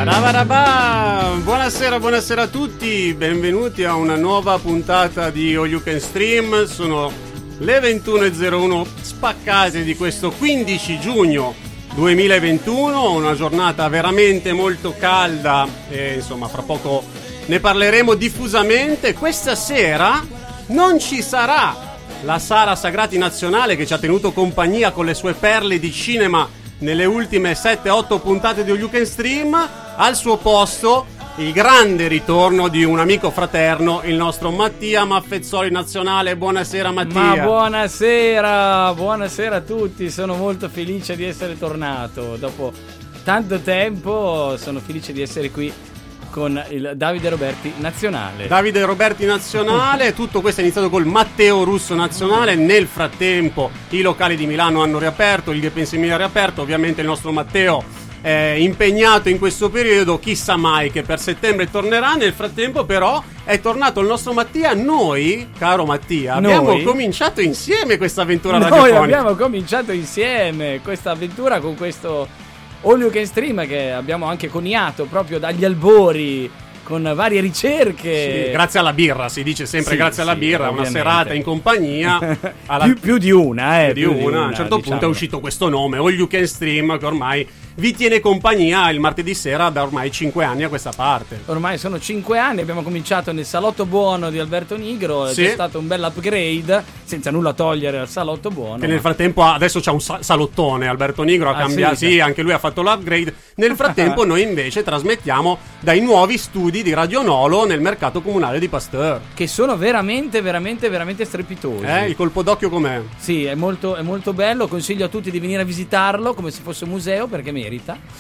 Buonasera a tutti, benvenuti a una nuova puntata di All You Can Stream. Sono le 21.01 spaccate di questo 15 giugno 2021, una giornata veramente molto calda e insomma fra poco ne parleremo diffusamente. Questa sera non ci sarà la Sara Sagrati Nazionale, che ci ha tenuto compagnia con le sue perle di cinema nelle ultime 7-8 puntate di All You Can Stream. Al suo posto il grande ritorno di un amico fraterno, il nostro Mattia Maffezzoli Nazionale. Buonasera Mattia. Ma buonasera a tutti, sono molto felice di essere tornato. Dopo tanto tempo sono felice di essere qui con il Davide Roberti Nazionale. Davide Roberti Nazionale, tutto questo è iniziato col Matteo Russo Nazionale. Nel frattempo i locali di Milano hanno riaperto, il Gepens Emilia ha riaperto, ovviamente il nostro Matteo è impegnato in questo periodo, chissà mai che per settembre tornerà. Nel frattempo però è tornato il nostro Mattia. Noi, caro Mattia, abbiamo cominciato insieme questa avventura radiofonica. Noi abbiamo cominciato insieme questa avventura con questo All You Can Stream che abbiamo anche coniato proprio dagli albori, con varie ricerche. Sì, grazie alla birra, si dice sempre, sì, grazie alla birra, ovviamente. Una serata in compagnia. più di una, più di una. A un certo punto è uscito questo nome, All You Can Stream, che ormai vi tiene compagnia il martedì sera da ormai 5 anni a questa parte. Ormai sono 5 anni, abbiamo cominciato nel salotto buono di Alberto Nigro, sì. C'è stato un bel upgrade, senza nulla togliere al salotto buono. Che nel frattempo adesso c'è un salottone, Alberto Nigro ha cambiato, sì, anche lui ha fatto l'upgrade. Nel frattempo noi invece trasmettiamo dai nuovi studi di Radio Nolo nel mercato comunale di Pasteur. Che sono veramente strepitosi. Il colpo d'occhio com'è? Sì, è molto bello, consiglio a tutti di venire a visitarlo come se fosse un museo, perché merita.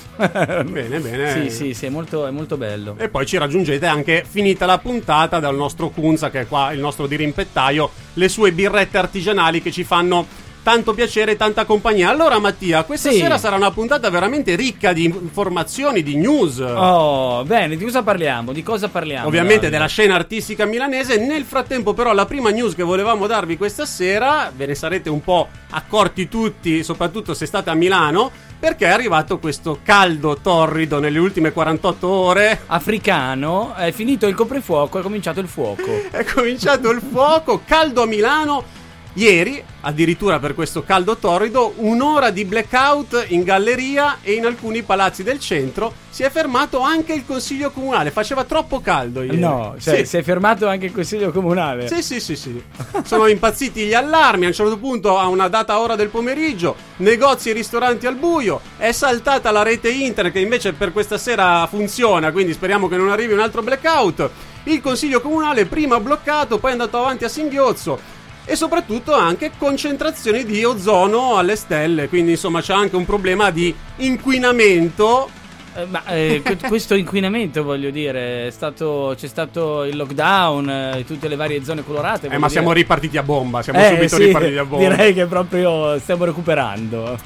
Bene. Sì, è molto bello. E poi ci raggiungete anche, finita la puntata, dal nostro Kunza, che è qua il nostro dirimpettaio, le sue birrette artigianali che ci fanno tanto piacere e tanta compagnia. Allora Mattia, questa sera sarà una puntata veramente ricca di informazioni, di news. Oh, bene, di cosa parliamo? Ovviamente della scena artistica milanese. Nel frattempo però la prima news che volevamo darvi questa sera, ve ne sarete un po' accorti tutti, soprattutto se state a Milano, perché è arrivato questo caldo torrido nelle ultime 48 ore. Africano, è finito il coprifuoco, è cominciato il fuoco. Caldo a Milano. Ieri, addirittura per questo caldo torrido, un'ora di blackout in galleria e in alcuni palazzi del centro. Si è fermato anche il consiglio comunale, faceva troppo caldo ieri. No, cioè, sì. Si è fermato anche il consiglio comunale. Sì. Sono impazziti gli allarmi. A un certo punto, a una data ora del pomeriggio, negozi e ristoranti al buio. È saltata la rete internet, che invece per questa sera funziona, quindi speriamo che non arrivi un altro blackout. Il consiglio comunale prima bloccato, poi è andato avanti a singhiozzo. E soprattutto anche concentrazioni di ozono alle stelle, quindi insomma c'è anche un problema di inquinamento. Questo inquinamento, voglio dire, c'è stato il lockdown, tutte le varie zone colorate. Ma siamo ripartiti a bomba, ripartiti a bomba. Direi che proprio stiamo recuperando.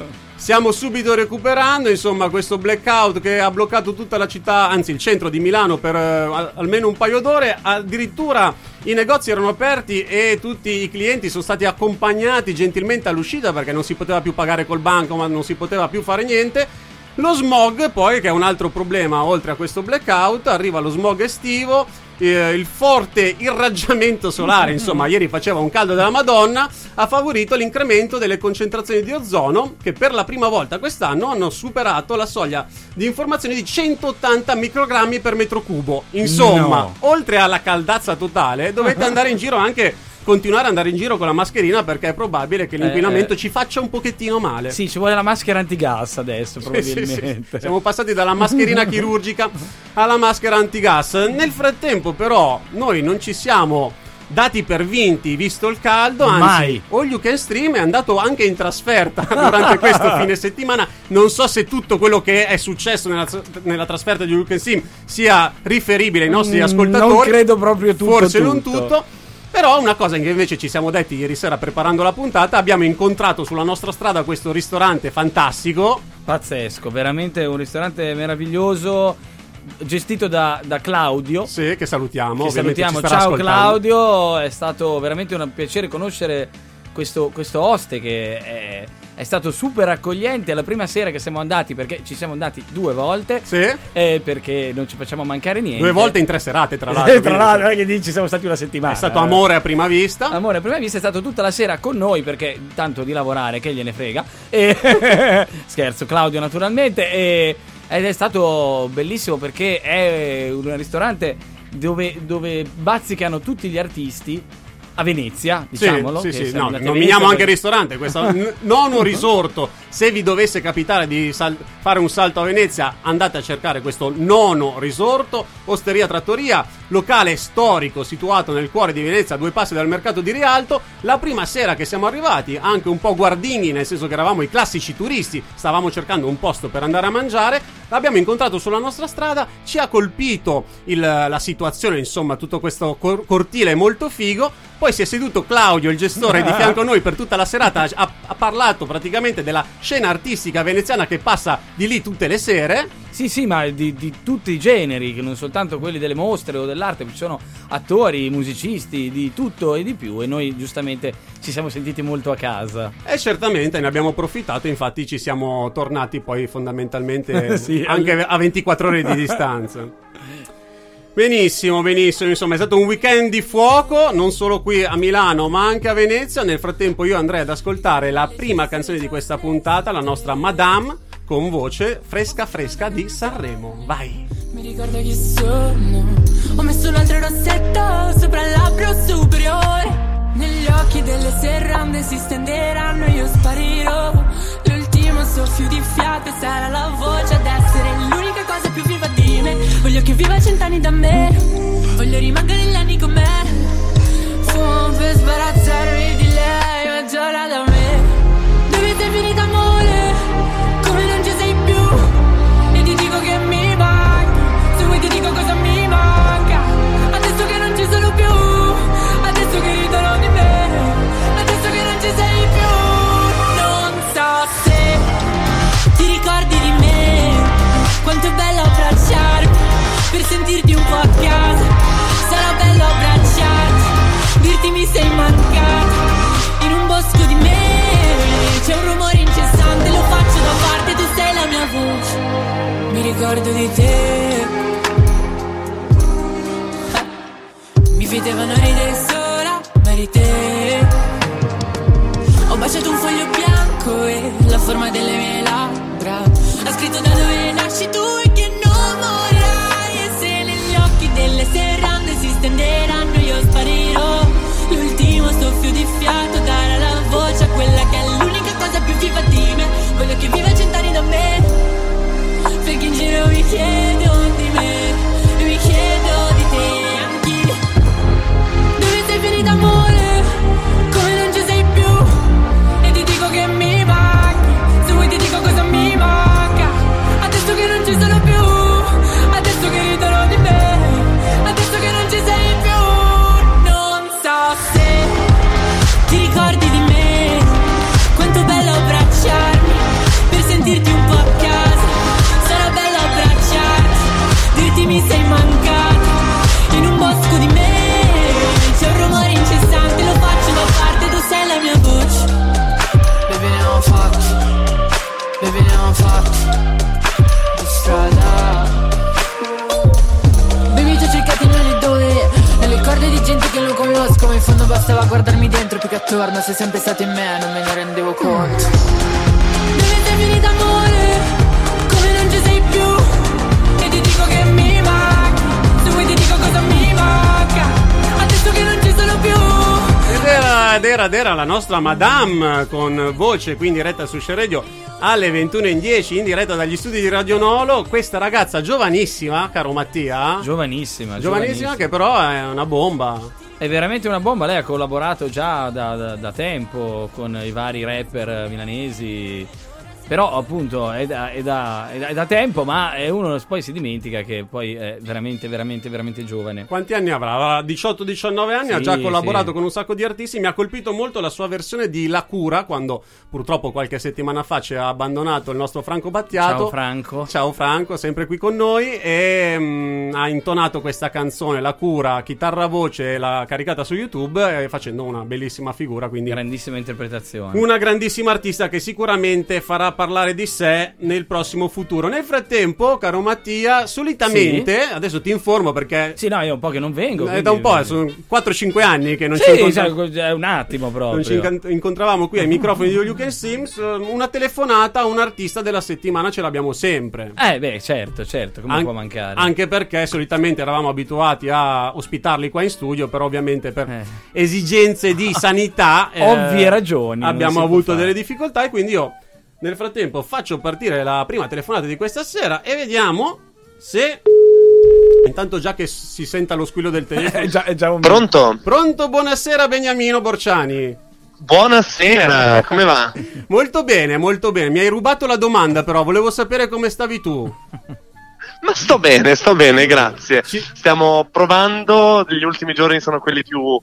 Insomma, questo blackout che ha bloccato tutta la città, anzi il centro di Milano per almeno un paio d'ore. Addirittura i negozi erano aperti e tutti i clienti sono stati accompagnati gentilmente all'uscita, perché non si poteva più pagare col banco, ma non si poteva più fare niente. Lo smog poi, che è un altro problema oltre a questo blackout, arriva lo smog estivo, il forte irraggiamento solare, insomma ieri faceva un caldo della Madonna, ha favorito l'incremento delle concentrazioni di ozono, che per la prima volta quest'anno hanno superato la soglia di informazione di 180 microgrammi per metro cubo. Insomma, oltre alla caldazza totale, dovete andare in giro continuare ad andare in giro con la mascherina, perché è probabile che l'inquinamento ci faccia un pochettino male. Sì, ci vuole la maschera antigas adesso, probabilmente. Sì. Siamo passati dalla mascherina chirurgica alla maschera antigas. Nel frattempo però noi non ci siamo dati per vinti visto il caldo, anzi All You Can Stream è andato anche in trasferta durante questo fine settimana. Non so se tutto quello che è successo nella trasferta di All You Can Stream sia riferibile ai nostri ascoltatori. Non credo proprio tutto. Forse non tutto. Però una cosa che invece ci siamo detti ieri sera preparando la puntata, abbiamo incontrato sulla nostra strada questo ristorante fantastico. Pazzesco, veramente un ristorante meraviglioso, gestito da Claudio. Sì, che salutiamo. Ciao Claudio, è stato veramente un piacere conoscere questo oste che è stato super accogliente. La prima sera che siamo andati, perché ci siamo andati 2 volte, sì, perché non ci facciamo mancare niente. 2 volte in 3 serate, tra l'altro. Tra l'altro, che dici, siamo stati una settimana. È stato amore a prima vista. Amore a prima vista, è stato tutta la sera con noi, perché tanto di lavorare che gliene frega. Scherzo, Claudio naturalmente. Ed è stato bellissimo perché è un ristorante dove bazzicano tutti gli artisti a Venezia, diciamolo. Sì. No, nominiamo anche il ristorante, questo nono risorto. Se vi dovesse capitare di fare un salto a Venezia, andate a cercare questo nono risorto. Osteria Trattoria, locale storico situato nel cuore di Venezia, a 2 passi dal mercato di Rialto. La prima sera che siamo arrivati, anche un po' guardinghi, nel senso che eravamo i classici turisti, stavamo cercando un posto per andare a mangiare, l'abbiamo incontrato sulla nostra strada, ci ha colpito la situazione, insomma, tutto questo cortile molto figo. Poi si è seduto Claudio, il gestore, di fianco a noi per tutta la serata, ha parlato praticamente della scena artistica veneziana che passa di lì tutte le sere. Sì, ma di tutti i generi, che non soltanto quelli delle mostre o dell'arte, ci sono attori, musicisti, di tutto e di più, e noi giustamente ci siamo sentiti molto a casa. E certamente ne abbiamo approfittato, infatti ci siamo tornati poi fondamentalmente sì, anche a 24 ore di distanza. Benissimo, insomma è stato un weekend di fuoco, non solo qui a Milano ma anche a Venezia. Nel frattempo io andrei ad ascoltare la prima canzone di questa puntata, la nostra Madame, con voce fresca di Sanremo. Vai! Mi ricordo chi sono, ho messo un altro rossetto sopra il labbro superiore. Negli occhi delle serrande si stenderanno, io sparirò. L'ultimo soffio di fiato sarà la voce ad essere l'unica cosa più viva di me. Voglio che viva 100 anni da me, voglio rimanere gli anni con me. Fumo per sbarazzarmi di lei, ma giora da me. Dove sei finita amore, come non ci sei più. E ti dico che mi manca, se vuoi ti dico cosa mi manca. Adesso che non ci sono più, adesso che ridono di me, adesso che non ci sei più. Non so se ti ricordi di me, quanto è bello abbracciarti, per sentirti un po' a casa. Sarà bello abbracciarti, dirti mi sei mancato. In un bosco di me c'è un rumore incessante, lo faccio da parte, tu sei la mia voce. Mi ricordo di te, mi vedevano ridere sola, ma eri te. Ho baciato un foglio bianco e la forma delle mie labbra ha scritto da dove nasci tu e che non morirai. E se negli occhi delle serrande si stenderanno, io sparirò. L'ultimo soffio di fiato darà la voce a quella che è l'unica cosa più viva di me. Voglio che viva 100 anni da me, perché in giro mi chiedo di me e mi chiedo di te anche. Dove sei finita amore, come non ci sei più. E ti dico che mi manchi, se vuoi ti dico cosa mi manca. Adesso che non ci sono più, adesso che ridono di me, adesso che non ci sei più. Non so se ti ricordi di me, quanto bello abbracciarmi, per sentirti un po' a casa. Sarà bello abbracciarti, dirti mi sei mancato. In un bosco di me c'è un rumore incessante, lo faccio da parte, tu sei la mia voce. Baby ne ho fatti di strada. Baby ti ho cercati nelle dove, nelle corde di gente che non conosco, ma in fondo bastava guardarmi dentro più che attorno. Sei sempre stato in me, non me ne rendevo conto. Dove sei finita amore, come non ci sei più. E ti dico che mi manca, se vuoi ti dico cosa mi manca. Adesso che non ci sono più. Ed era la nostra Madame con voce qui in diretta su Share Radio alle 21:10 in diretta dagli studi di Radio Nolo. Questa ragazza giovanissima, caro Mattia. Giovanissima che però è una bomba. È veramente una bomba. Lei ha collaborato già da tempo con i vari rapper milanesi. però appunto è da tempo, ma uno poi si dimentica che poi è veramente veramente veramente giovane. Quanti anni avrà? Avrà 18-19 anni, Sì, ha già collaborato sì. con un sacco di artisti. Mi ha colpito molto la sua versione di La Cura, quando purtroppo qualche settimana fa ci ha abbandonato il nostro Franco Battiato. Ciao Franco, sempre qui con noi, e ha intonato questa canzone La Cura, chitarra voce, l'ha caricata su YouTube, facendo una bellissima figura, quindi Grandissima interpretazione. una grandissima artista che sicuramente farà parlare di sé nel prossimo futuro. Nel frattempo, caro Mattia, solitamente, adesso ti informo perché Sì, no, io un po' che non vengo. è da un po', sono 4-5 anni che non ci Sì, incontravamo. è un attimo proprio. Non ci incontravamo qui ai microfoni di All You Can Sims. Una telefonata a un artista della settimana ce l'abbiamo sempre. Certo, come può mancare? Anche perché solitamente eravamo abituati a ospitarli qua in studio, però ovviamente per esigenze di sanità Ovvie ragioni, abbiamo non si può avuto fare. delle difficoltà, e quindi io nel frattempo faccio partire la prima telefonata di questa sera e vediamo se intanto già che si senta lo squillo del telefono. È già un... Pronto? Pronto, buonasera Beniamino Borciani. Buonasera, come va? Molto bene, molto bene. Mi hai rubato la domanda, però volevo sapere come stavi tu. Ma sto bene, grazie. Stiamo provando, gli ultimi giorni sono quelli più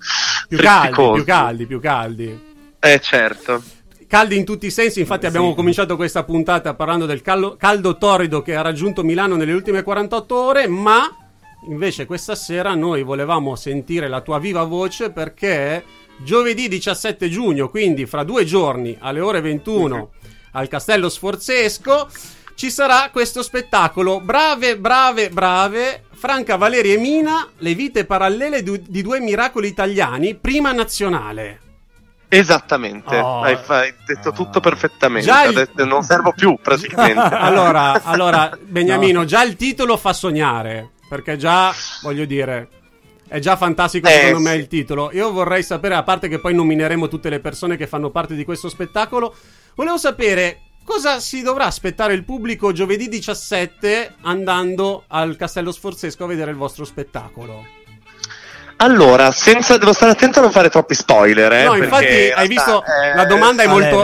caldi, più caldi. Certo. Caldi in tutti i sensi, infatti abbiamo cominciato questa puntata parlando del caldo torrido che ha raggiunto Milano nelle ultime 48 ore, ma invece questa sera noi volevamo sentire la tua viva voce, perché giovedì 17 giugno, quindi fra 2 giorni alle ore 21 al Castello Sforzesco, ci sarà questo spettacolo Brave, Franca, Valeri e Mina, le vite parallele di 2 miracoli italiani, prima nazionale. Esattamente, hai detto tutto perfettamente. Già non servo più praticamente. allora Beniamino, già il titolo fa sognare, perché già, voglio dire, è già fantastico secondo me il titolo. Io vorrei sapere, a parte che poi nomineremo tutte le persone che fanno parte di questo spettacolo, volevo sapere cosa si dovrà aspettare il pubblico giovedì 17 andando al Castello Sforzesco a vedere il vostro spettacolo. Allora, devo stare attento a non fare troppi spoiler. No, infatti hai visto, la domanda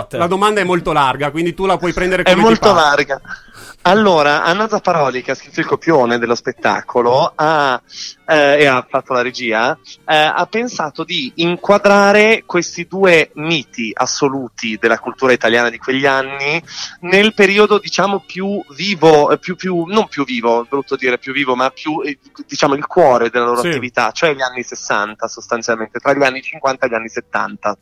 è molto larga, quindi tu la puoi prendere come è molto larga. Allora, Anna Zapparoli, che ha scritto il copione dello spettacolo e ha fatto la regia, ha pensato di inquadrare questi 2 miti assoluti della cultura italiana di quegli anni nel periodo, diciamo, più vivo, non più vivo, brutto dire più vivo, ma più, diciamo, il cuore della loro attività, cioè gli anni 60 sostanzialmente, tra gli anni 50 e gli anni 70.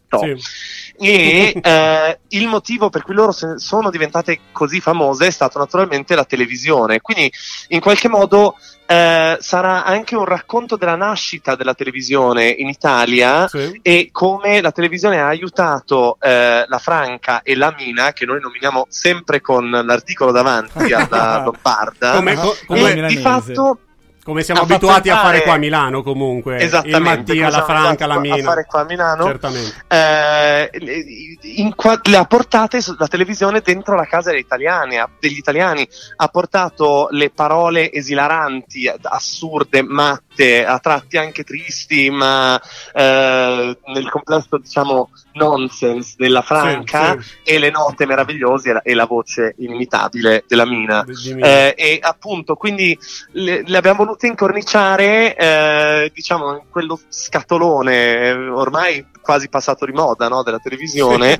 E il motivo per cui loro sono diventate così famose è stato naturalmente la televisione, quindi in qualche modo sarà anche un racconto della nascita della televisione in Italia e come la televisione ha aiutato la Franca e la Mina, che noi nominiamo sempre con l'articolo davanti alla Lombarda, e di fatto come siamo abituati a fare qua a Milano, comunque. Esattamente. Il Mattia, la Franca, la Mina. A fare qua a Milano. Certamente. Le ha portate la televisione dentro la casa degli italiani. Ha portato le parole esilaranti, assurde, matte, a tratti anche tristi, ma nel complesso, diciamo, nonsense della Franca e le note meravigliose e la voce inimitabile della Mina. E appunto, quindi le abbiamo volute incorniciare, diciamo, in quello scatolone ormai quasi passato di moda, no, della televisione,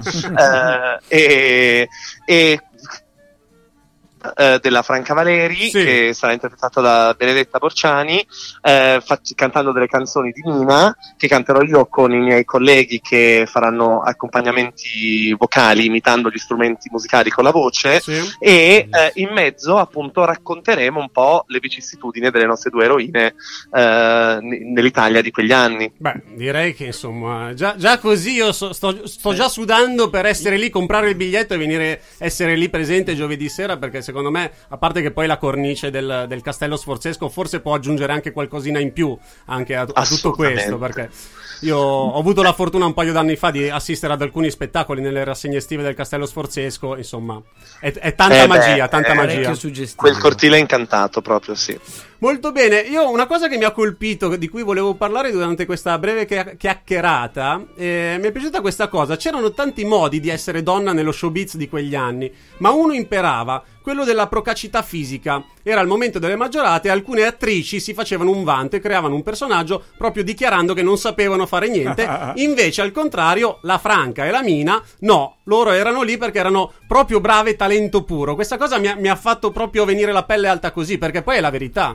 della Franca Valeri, che sarà interpretata da Benedetta Borciani, cantando delle canzoni di Mina, che canterò io con i miei colleghi che faranno accompagnamenti vocali imitando gli strumenti musicali con la voce, e in mezzo appunto racconteremo un po' le vicissitudini delle nostre 2 eroine nell'Italia di quegli anni. Beh, direi che insomma già così io sto già sudando per essere lì, comprare il biglietto e essere lì presente giovedì sera, perché secondo me, a parte che poi la cornice del Castello Sforzesco forse può aggiungere anche qualcosina in più anche a tutto questo, perché io ho avuto la fortuna un paio d'anni fa di assistere ad alcuni spettacoli nelle rassegne estive del Castello Sforzesco, insomma, è tanta magia, tanta magia. Quel cortile è incantato proprio, sì. Molto bene, io una cosa che mi ha colpito, di cui volevo parlare durante questa breve chiacchierata, mi è piaciuta questa cosa. C'erano tanti modi di essere donna nello showbiz di quegli anni, ma uno imperava, quello della procacità fisica. Era il momento delle maggiorate e alcune attrici si facevano un vanto e creavano un personaggio proprio dichiarando che non sapevano fare niente. Invece, al contrario, la Franca e la Mina, no, loro erano lì perché erano proprio brave, talento puro. Questa cosa mi ha fatto proprio venire la pelle alta così, perché poi è la verità.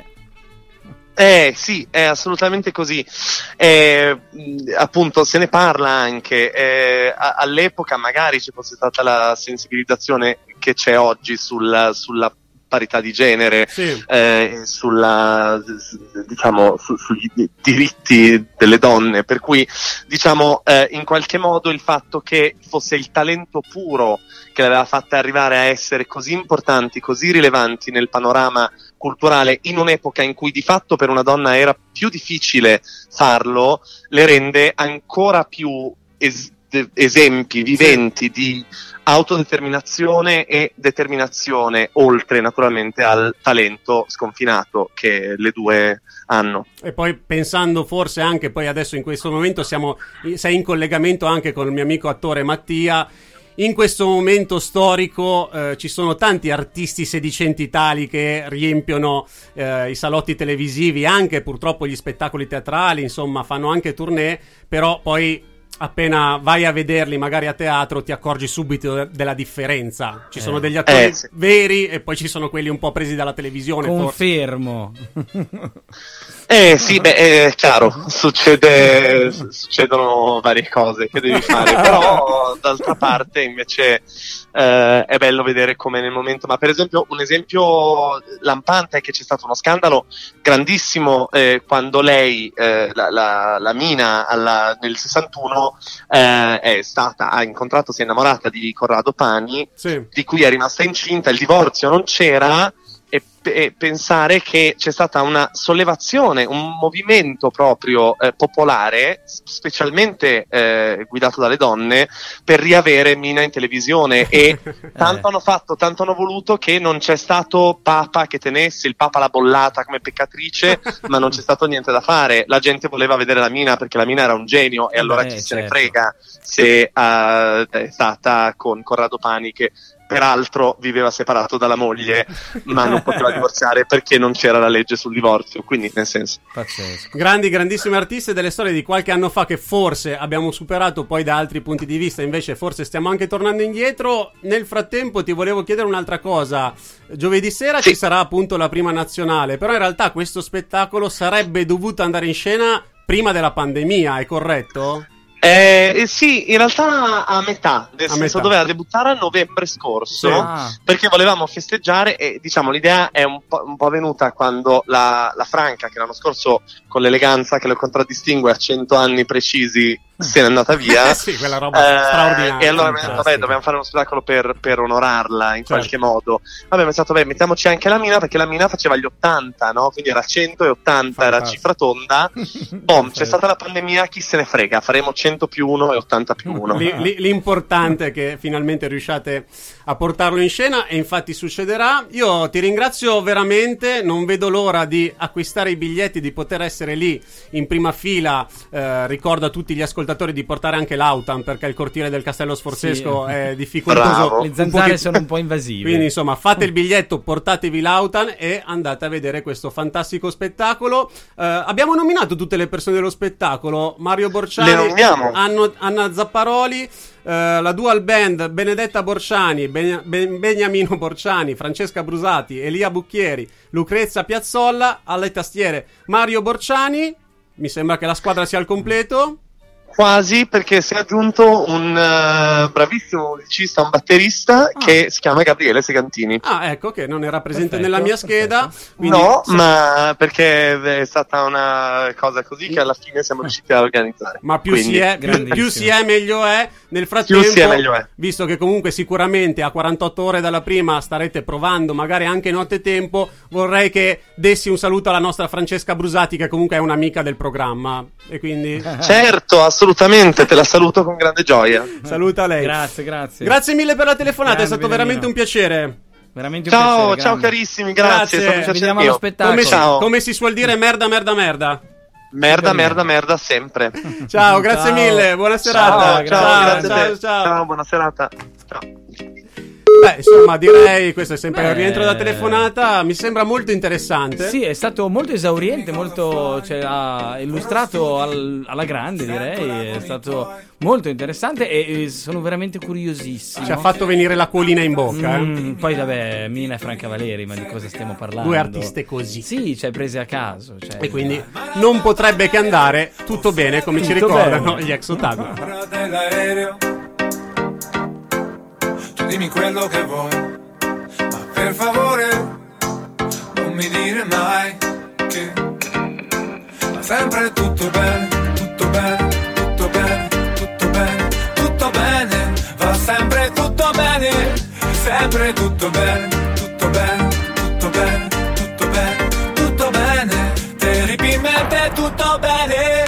Sì, è assolutamente così. Appunto, se ne parla anche. All'epoca magari ci fosse stata la sensibilizzazione che c'è oggi sulla parità di genere, sì. Sugli diritti delle donne, per cui diciamo in qualche modo il fatto che fosse il talento puro che le aveva fatte arrivare a essere così importanti, così rilevanti nel panorama culturale in un'epoca in cui di fatto per una donna era più difficile farlo, le rende ancora più esempi viventi di autodeterminazione e determinazione, oltre naturalmente al talento sconfinato che le due hanno. E poi pensando forse anche poi adesso in questo momento sei in collegamento anche con il mio amico attore Mattia. In questo momento storico ci sono tanti artisti sedicenti tali che riempiono i salotti televisivi, anche purtroppo gli spettacoli teatrali, insomma fanno anche tournée, però poi appena vai a vederli magari a teatro ti accorgi subito della differenza. Ci sono degli attori veri e poi ci sono quelli un po' presi dalla televisione. Confermo. Sì, è chiaro, succedono varie cose che devi fare, però d'altra parte invece è bello vedere come nel momento, ma per esempio un esempio lampante è che c'è stato uno scandalo grandissimo quando lei, la Mina nel 61 ha incontrato, si è innamorata di Corrado Pani, sì. Di cui è rimasta incinta, il divorzio non c'era. E pensare che c'è stata una sollevazione, un movimento proprio popolare, specialmente guidato dalle donne, per riavere Mina in televisione, e tanto hanno fatto, tanto hanno voluto che non c'è stato Papa che tenesse, il Papa l'ha bollata come peccatrice, ma non c'è stato niente da fare. La gente voleva vedere la Mina perché la Mina era un genio, e allora chi se ne frega se è stata con Corrado Pani, che peraltro viveva separato dalla moglie ma non poteva divorziare perché non c'era la legge sul divorzio, quindi nel senso pazzesco. Grandissime artiste, delle storie di qualche anno fa che forse abbiamo superato poi da altri punti di vista, invece forse stiamo anche tornando indietro. Nel frattempo ti volevo chiedere un'altra cosa. Giovedì sera ci sarà appunto la prima nazionale, però in realtà questo spettacolo sarebbe dovuto andare in scena prima della pandemia, è corretto? Sì, in realtà a metà, nel senso doveva debuttare a novembre scorso, perché volevamo festeggiare, e diciamo l'idea è un po' venuta quando la Franca, che l'anno scorso con l'eleganza che lo contraddistingue a 100 anni precisi se n'è andata via. Sì, quella roba straordinaria. E allora abbiamo detto, dobbiamo fare uno spettacolo per onorarla in qualche modo. Abbiamo pensato, mettiamoci anche la Mina, perché la Mina faceva gli 80, no? Quindi era 100 e 80, era cifra tonda. C'è stata la pandemia, chi se ne frega, faremo 100 più 1 e 80 più 1. L'importante è che finalmente riusciate a portarlo in scena, e infatti succederà. Io ti ringrazio veramente, non vedo l'ora di acquistare i biglietti, di poter essere lì in prima fila. Ricordo a tutti gli ascoltatori di portare anche l'autan, perché il cortile del Castello Sforzesco è difficoltoso. Bravo. Le zanzare sono un po' invasive, quindi insomma fate il biglietto, portatevi l'autan e andate a vedere questo fantastico spettacolo. Abbiamo nominato tutte le persone dello spettacolo: Mario Borciani, le nominiamo. Anna Zapparoli, la dual band Benedetta Borciani, Beniamino Borciani, Francesca Brusati, Elia Bucchieri, Lucrezia Piazzolla, alle tastiere Mario Borciani. Mi sembra che la squadra sia al completo. Quasi, perché si è aggiunto un bravissimo musicista, un batterista che si chiama Gabriele Segantini. Ah, ecco, che non era presente Perfetto, nella mia scheda. Quindi No, ma perché è stata una cosa così che alla fine siamo riusciti a organizzare. Ma più Quindi, più si è, meglio è. Nel frattempo, Più si è, meglio è. Visto che comunque sicuramente a 48 ore dalla prima starete provando, magari anche nottetempo, vorrei che dessi un saluto alla nostra Francesca Brusati, che comunque è un'amica del programma. E quindi Certo, assolutamente, te la saluto con grande gioia. saluta lei. Grazie. Grazie mille per la telefonata, Grande, è stato veramente Beniamino. un piacere. Veramente un Ciao, piacere, ciao grande. carissimi, grazie. Grazie. È stato un piacere Vediamo allo mio. spettacolo. Ciao. Come si suol dire, merda. Merda sempre. Ciao, grazie Ciao. mille, buona serata. Grazie a te. ciao. Ciao, buona serata. Ciao. Beh, insomma, direi, questo è sempre il rientro da telefonata, mi sembra molto interessante. Sì, è stato molto esauriente, molto, cioè, ha illustrato alla grande, direi, è stato molto interessante e sono veramente curiosissimo. Ci ha fatto venire l'acquolina in bocca. Poi vabbè, Mina e Franca Valeri, ma di cosa stiamo parlando? Due artiste così. Sì, cioè prese a caso. Cioè, E quindi non potrebbe che andare tutto bene, come ci Tutto ricordano bene. gli ex Otago. Dell'aereo, tu dimmi quello che vuoi, ma per favore non mi dire mai che va sempre tutto bene, tutto bene, tutto bene, tutto bene, tutto bene, va sempre tutto bene, sempre tutto bene, tutto bene, tutto bene, tutto bene, tutto bene, terribilmente tutto bene.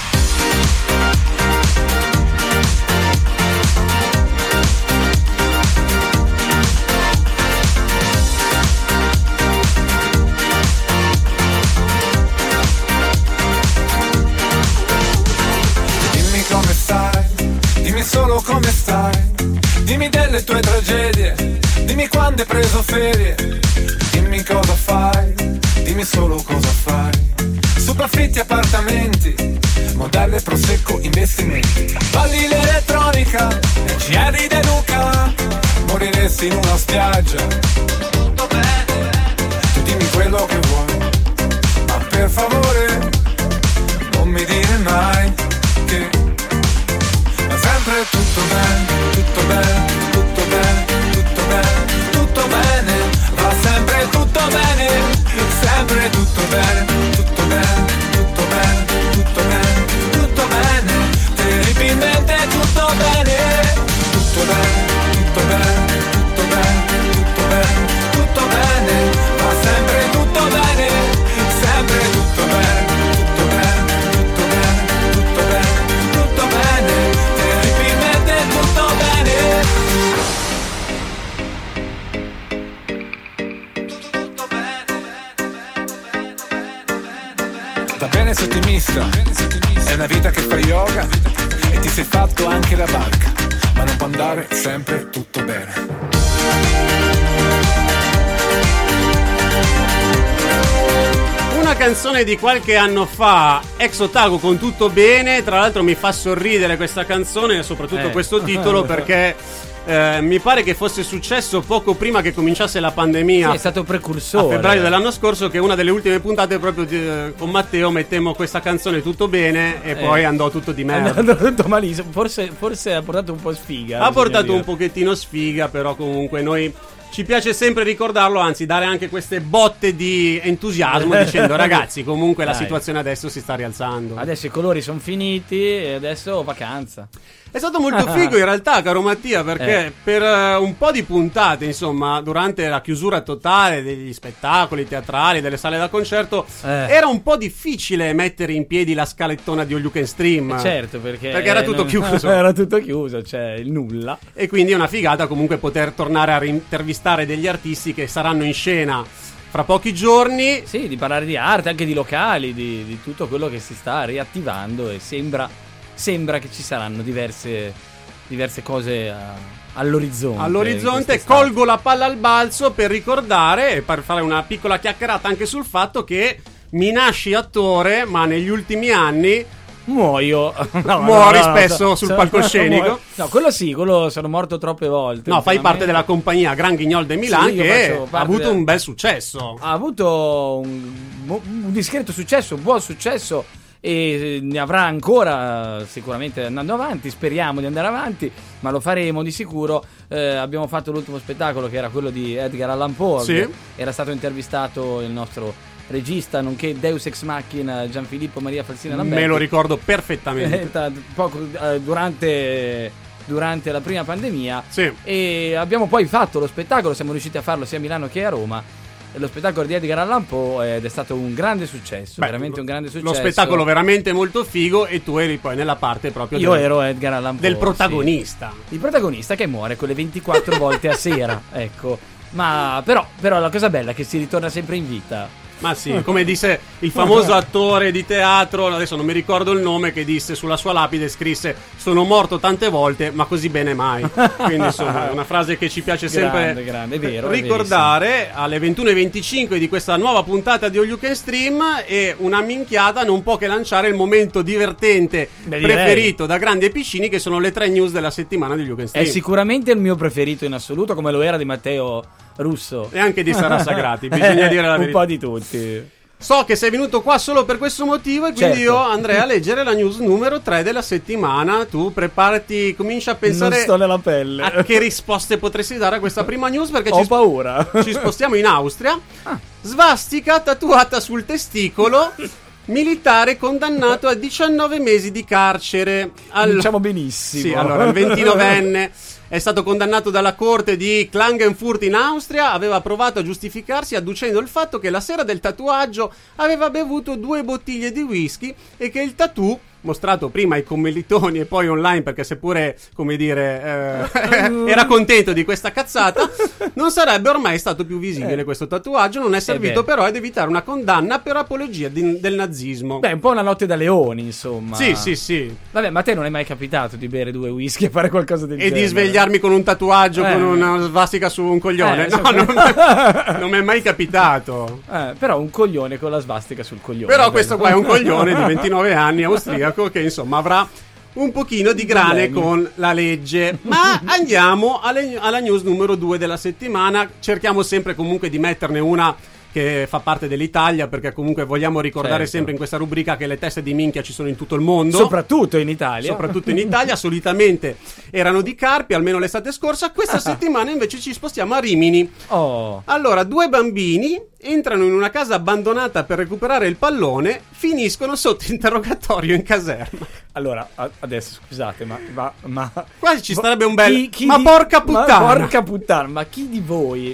Dimmi come stai, dimmi solo come stai, dimmi delle tue tragedie, dimmi quando hai preso ferie, dimmi cosa fai, dimmi solo cosa fai. Superfitti, appartamenti, modelle, prosecco, investimenti, balli l'elettronica, e GR De Luca, moriresti in una spiaggia. Tutto bene, tu dimmi quello che vuoi, ma per favore non mi dire mai che va sempre tutto bene, tutto bene, tutto bene, tutto bene, tutto bene, va sempre tutto bene, sempre tutto bene, tutto bene, tutto bene, tutto bene, tutto bene, terribilmente tutto bene, tutto bene, tutto bene, tutto bene, tutto bene, tutto bene, va sempre tutto bene, sempre tutto bene, tutto bene, tutto bene, tutto bene, tutto bene, terribilmente tutto bene. Va bene sei ottimista, è una vita che fa yoga e ti sei fatto anche la barca, ma non può andare sempre tutto bene. Una canzone di qualche anno fa, ex Otago con Tutto Bene. Tra l'altro mi fa sorridere questa canzone e soprattutto questo titolo, perché mi pare che fosse successo poco prima che cominciasse la pandemia. Sì, è stato precursore. A febbraio dell'anno scorso, che una delle ultime puntate proprio con Matteo mettemmo questa canzone Tutto Bene e poi andò tutto di È merda. andato tutto malissimo. Forse ha portato un po' sfiga. Ha bisogna portato dire. un pochettino sfiga, però comunque noi ci piace sempre ricordarlo, anzi dare anche queste botte di entusiasmo dicendo ragazzi, comunque la Dai. situazione adesso si sta rialzando. Adesso i colori sono finiti e adesso vacanza. È stato molto figo in realtà, caro Mattia, perché per un po' di puntate, insomma, durante la chiusura totale degli spettacoli teatrali, delle sale da concerto, era un po' difficile mettere in piedi la scalettona di All You Can Stream. Certo, perché era tutto chiuso. Era tutto chiuso, cioè il nulla. E quindi è una figata comunque poter tornare a intervistare degli artisti che saranno in scena fra pochi giorni. Sì, di parlare di arte, anche di locali, di tutto quello che si sta riattivando e sembra che ci saranno diverse cose all'orizzonte. All'orizzonte quest'estate. colgo la palla al balzo per ricordare e per fare una piccola chiacchierata anche sul fatto che mi nasci attore, ma negli ultimi anni Muoio. Muori spesso sul palcoscenico. No, quello sì, quello sono morto troppe volte. No, fai parte ultimamente. della compagnia Gran Guignol de Milan, Sì, io che faccio ha parte avuto del- un bel successo. Ha avuto un discreto successo, un buon successo. e ne avrà ancora sicuramente andando avanti, speriamo di andare avanti, ma lo faremo di sicuro. Abbiamo fatto l'ultimo spettacolo che era quello di Edgar Allan Poe, Sì. era stato intervistato il nostro regista nonché Deus Ex Machina Gianfilippo Maria Falsina Lamberti. Me lo ricordo perfettamente. Durante la prima pandemia, Sì. e abbiamo poi fatto lo spettacolo, siamo riusciti a farlo sia a Milano che a Roma. Lo spettacolo di Edgar Allan Poe ed è stato un grande successo, Beh, veramente un grande successo. Lo spettacolo veramente molto figo, e tu eri poi nella parte proprio Io ero Edgar Allan Poe, del protagonista. sì. Il protagonista che muore quelle 24 volte a sera, ecco. Ma però la cosa bella è che si ritorna sempre in vita. Ma sì, come disse il famoso attore di teatro, adesso non mi ricordo il nome, che disse sulla sua lapide, scrisse: sono morto tante volte, ma così bene mai. Quindi insomma è una frase che ci piace sempre grande, è vero, ricordare alle 21:25 di questa nuova puntata di All You Can Stream. E una minchiata non può che lanciare il momento divertente preferito da grandi e piccini, che sono le 3 news della settimana di All You Can Stream. È sicuramente il mio preferito in assoluto, come lo era di Matteo Russo E anche di Sara Sagrati, bisogna dire la verità. Un po' di tutti. So che sei venuto qua solo per questo motivo, e quindi Certo. io andrei a leggere la news numero 3 della settimana. Tu preparati, comincia a pensare Non sto nella pelle. a che risposte potresti dare a questa prima news, perché Ho paura. ci spostiamo in Austria. Svastica tatuata sul testicolo, militare condannato a 19 mesi di carcere. Diciamo benissimo. Sì, allora, il 29enne è stato condannato dalla corte di Klagenfurt in Austria. Aveva provato a giustificarsi adducendo il fatto che la sera del tatuaggio aveva bevuto 2 bottiglie di whisky e che il tattoo, mostrato prima ai commilitoni e poi online, perché seppure, come dire, era contento di questa cazzata, non sarebbe ormai stato più visibile questo tatuaggio. Non è servito però ad evitare una condanna per apologia del nazismo. Beh, un po' una notte da leoni, insomma. Sì. Vabbè, ma a te non è mai capitato di bere 2 whisky e fare qualcosa del E genere? di svegliarmi con un tatuaggio con una svastica su un coglione? No, non mi è mai capitato. Però un coglione con la svastica sul coglione. Però questo qua è un coglione di 29 anni austriaco che insomma avrà un pochino di grane con la legge. Ma andiamo alla news numero 2 della settimana. Cerchiamo sempre comunque di metterne una che fa parte dell'Italia, perché comunque vogliamo ricordare Certo. sempre in questa rubrica che le teste di minchia ci sono in tutto il mondo. Soprattutto in Italia. Solitamente erano di Carpi, almeno l'estate scorsa. Questa settimana invece ci spostiamo a Rimini. Allora, 2 bambini entrano in una casa abbandonata per recuperare il pallone, finiscono sotto interrogatorio in caserma. Allora, adesso scusate, ma Quasi ci starebbe un bel porca puttana. Ma chi di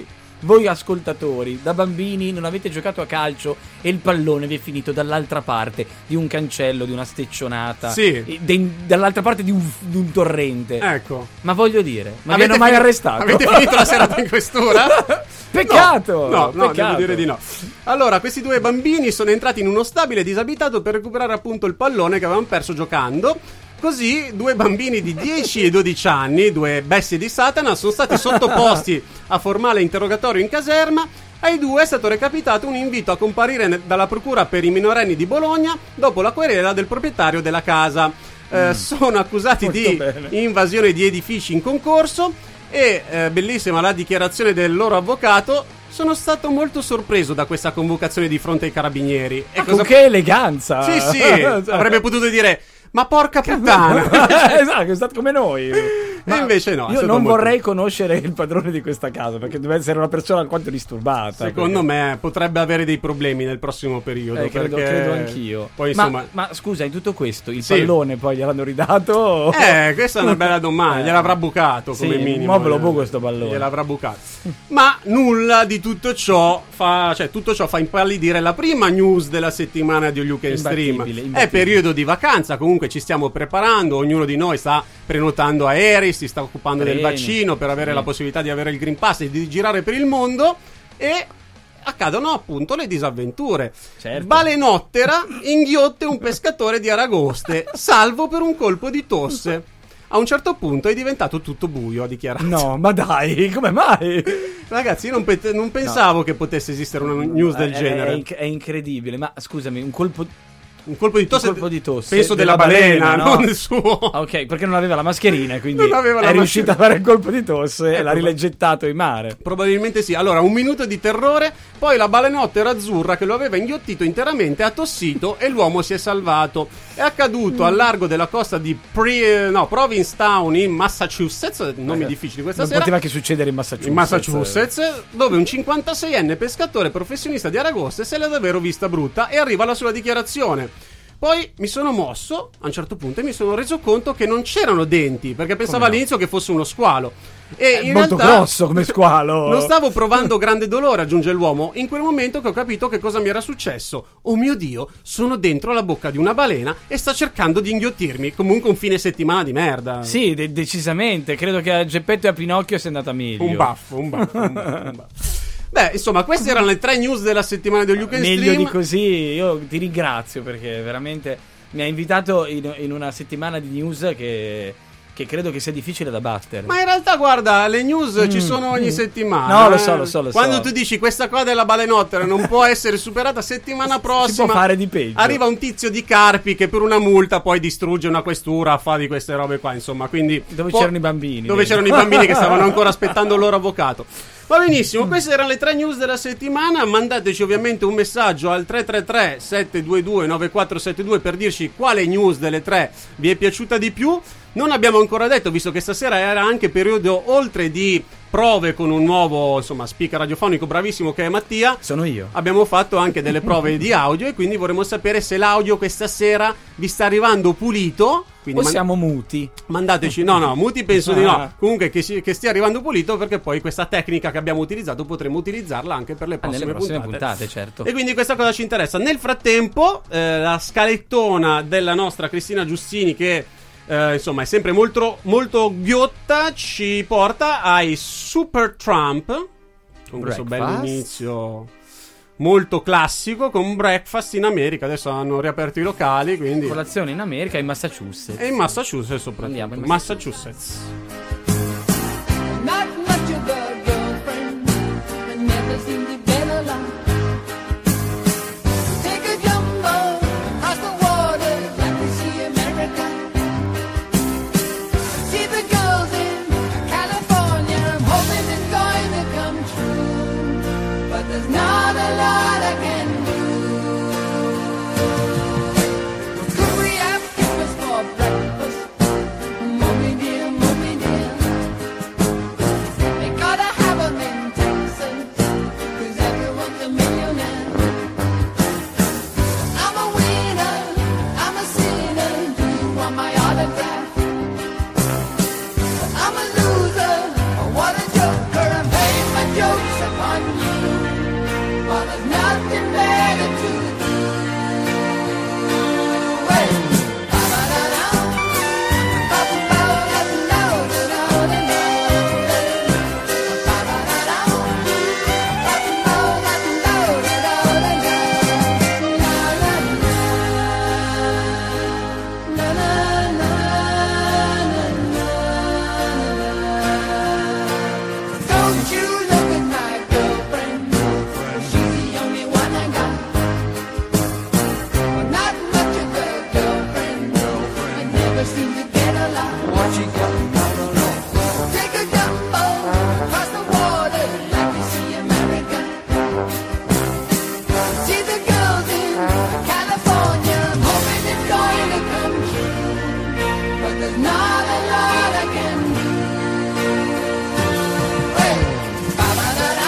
voi ascoltatori, da bambini non avete giocato a calcio e il pallone vi è finito dall'altra parte di un cancello, di una steccionata, Sì. dall'altra parte di un torrente? Ecco. Ma voglio dire, ma vi hanno mai arrestato? Avete finito la serata in questura? Peccato! No, Peccato. devo dire di no. Allora, questi 2 bambini sono entrati in uno stabile disabitato per recuperare appunto il pallone che avevano perso giocando. Così 2 bambini di 10 e 12 anni, 2 bestie di Satana, sono stati sottoposti a formale interrogatorio in caserma. Ai 2 è stato recapitato un invito a comparire dalla procura per i minorenni di Bologna dopo la querela del proprietario della casa. Sono accusati di invasione di edifici in concorso e, bellissima la dichiarazione del loro avvocato: sono stato molto sorpreso da questa convocazione di fronte ai carabinieri. E Con che eleganza! Sì, avrebbe potuto dire: ma porca puttana! Esatto, è stato come noi. E invece no. Io non vorrei conoscere il padrone di questa casa, perché deve essere una persona alquanto disturbata. Secondo me potrebbe avere dei problemi nel prossimo periodo. Credo anch'io. Poi, insomma... ma scusa, in tutto questo il pallone poi gliel'hanno ridato? Questa è una bella domanda. Gliel'avrà bucato come minimo. Mo ve lo buco questo pallone. Gliel'avrà bucato. Ma nulla di tutto ciò fa impallidire la prima news della settimana di All You Can Stream. È periodo di vacanza, comunque ci stiamo preparando. Ognuno di noi sta prenotando aerei, si sta occupando del vaccino per avere la possibilità di avere il Green Pass e di girare per il mondo, e accadono appunto le disavventure. Certo. Balenottera inghiotte un pescatore di aragoste, salvo per un colpo di tosse. A un certo punto è diventato tutto buio, ha dichiarato. No, ma dai, come mai? Ragazzi, io non pensavo che potesse esistere una news del genere. È incredibile, ma scusami, un colpo... Un colpo di tosse, Un colpo di tosse penso della balena, no? non il suo. Ok, perché non aveva la mascherina, quindi Non aveva la è riuscita a fare il colpo di tosse e l'ha rileggettato in mare. Probabilmente sì. Allora, un minuto di terrore, poi la balenottera azzurra che lo aveva inghiottito interamente ha tossito e l'uomo si è salvato. È accaduto al largo della costa di Provincetown in Massachusetts, nomi difficili questa Non sera. poteva che succedere in Massachusetts. In Massachusetts, dove un 56enne pescatore professionista di Aragoste se l'è davvero vista brutta e arriva alla sua dichiarazione. Poi mi sono mosso a un certo punto e mi sono reso conto che non c'erano denti, perché pensavo all'inizio che fosse uno squalo. E in molto realtà grosso come squalo. non stavo provando grande dolore, aggiunge l'uomo, in quel momento che ho capito che cosa mi era successo. Oh mio Dio, sono dentro la bocca di una balena e sta cercando di inghiottirmi. Comunque un fine settimana di merda. Sì, decisamente. Credo che a Geppetto e a Pinocchio sia andata meglio. Un baffo. Beh, insomma, queste erano le 3 news della settimana del You Can Meglio Stream. di così, io ti ringrazio perché veramente mi ha invitato in una settimana di news che credo che sia difficile da battere. Ma in realtà, guarda, le news ci sono ogni settimana. No, lo so. Quando tu dici questa qua della balenottera non può essere superata, settimana prossima Si può fare di peggio. arriva un tizio di Carpi che per una multa poi distrugge una questura, fa di queste robe qua, insomma, quindi Dove c'erano i bambini. Dove c'erano i bambini che stavano ancora aspettando il loro avvocato. Va benissimo, queste erano le 3 news della settimana. Mandateci ovviamente un messaggio al 333-722-9472 per dirci quale news delle 3 vi è piaciuta di più. Non abbiamo ancora detto, visto che stasera era anche periodo oltre di prove con un nuovo, insomma, speaker radiofonico bravissimo che è Mattia. Sono io. Abbiamo fatto anche delle prove di audio e quindi vorremmo sapere se l'audio questa sera vi sta arrivando pulito. Quindi O siamo muti. mandateci, no, muti penso di no. Comunque che stia arrivando pulito, perché poi questa tecnica che abbiamo utilizzato potremo utilizzarla anche per le prossime, Nelle prossime puntate, certo. E quindi questa cosa ci interessa. Nel frattempo, la scalettona della nostra Cristina Giustini, che insomma è sempre molto, molto ghiotta, ci porta ai Super Trump, con questo bello inizio molto classico, con breakfast in America. Adesso hanno riaperto i locali, quindi Colazione in America e in Massachusetts. e in Massachusetts soprattutto. Andiamo in Massachusetts. Not much of a girlfriend, but never seemed to get along. Take a jumbo across the water, like to see America. See the girls in California, I'm hoping it's going to come true, but there's not a lot I can do. Could we have breakfast for breakfast? Mommy dear, mommy dear. They gotta have 'em in Texas, 'cause everyone's a millionaire. I'm a winner, I'm a sinner, do you want my autograph? I'm a loser, what a joker, I'm paying my jokes upon you, but there's nothing better to do. Hey! Ba-ba-da-da, don't you look at my girlfriend, she's the only one I got. Well, not much of a girlfriend, I never seem to get a lot. What you got? I don't know. Take a jumbo across the water, like to see America. See the girls in California, I'm hoping it's going to come true, but there's not a lot I can do. Hey! Ba-ba-da-da,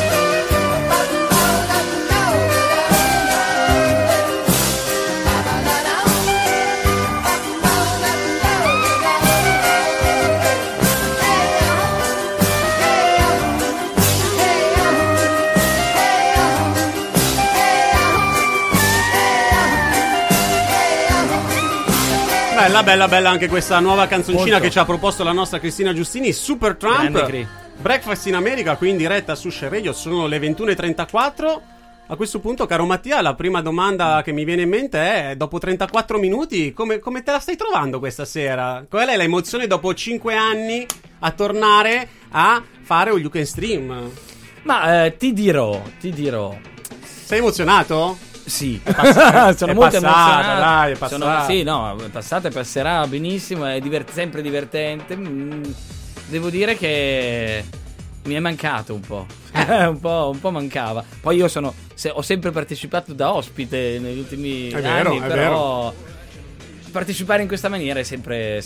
Bella anche questa nuova canzoncina Molto. che ci ha proposto la nostra Cristina Giustini, Super Grande Trump. Cri. Breakfast in America, qui in diretta su Share Radio, sono le 21:34. A questo punto, caro Mattia, la prima domanda che mi viene in mente è: dopo 34 minuti, come te la stai trovando questa sera? Qual è l'emozione dopo 5 anni a tornare a fare un You Can Stream? Ma ti dirò. Sei emozionato? Sì, È sono molto passata, emozionato. dai, è passata. Sì, no, è passata e passerà benissimo, è sempre divertente. Devo dire che mi è mancato un po'. un po' mancava. Poi io ho sempre partecipato da ospite negli ultimi È vero, anni, è però partecipare in questa maniera è sempre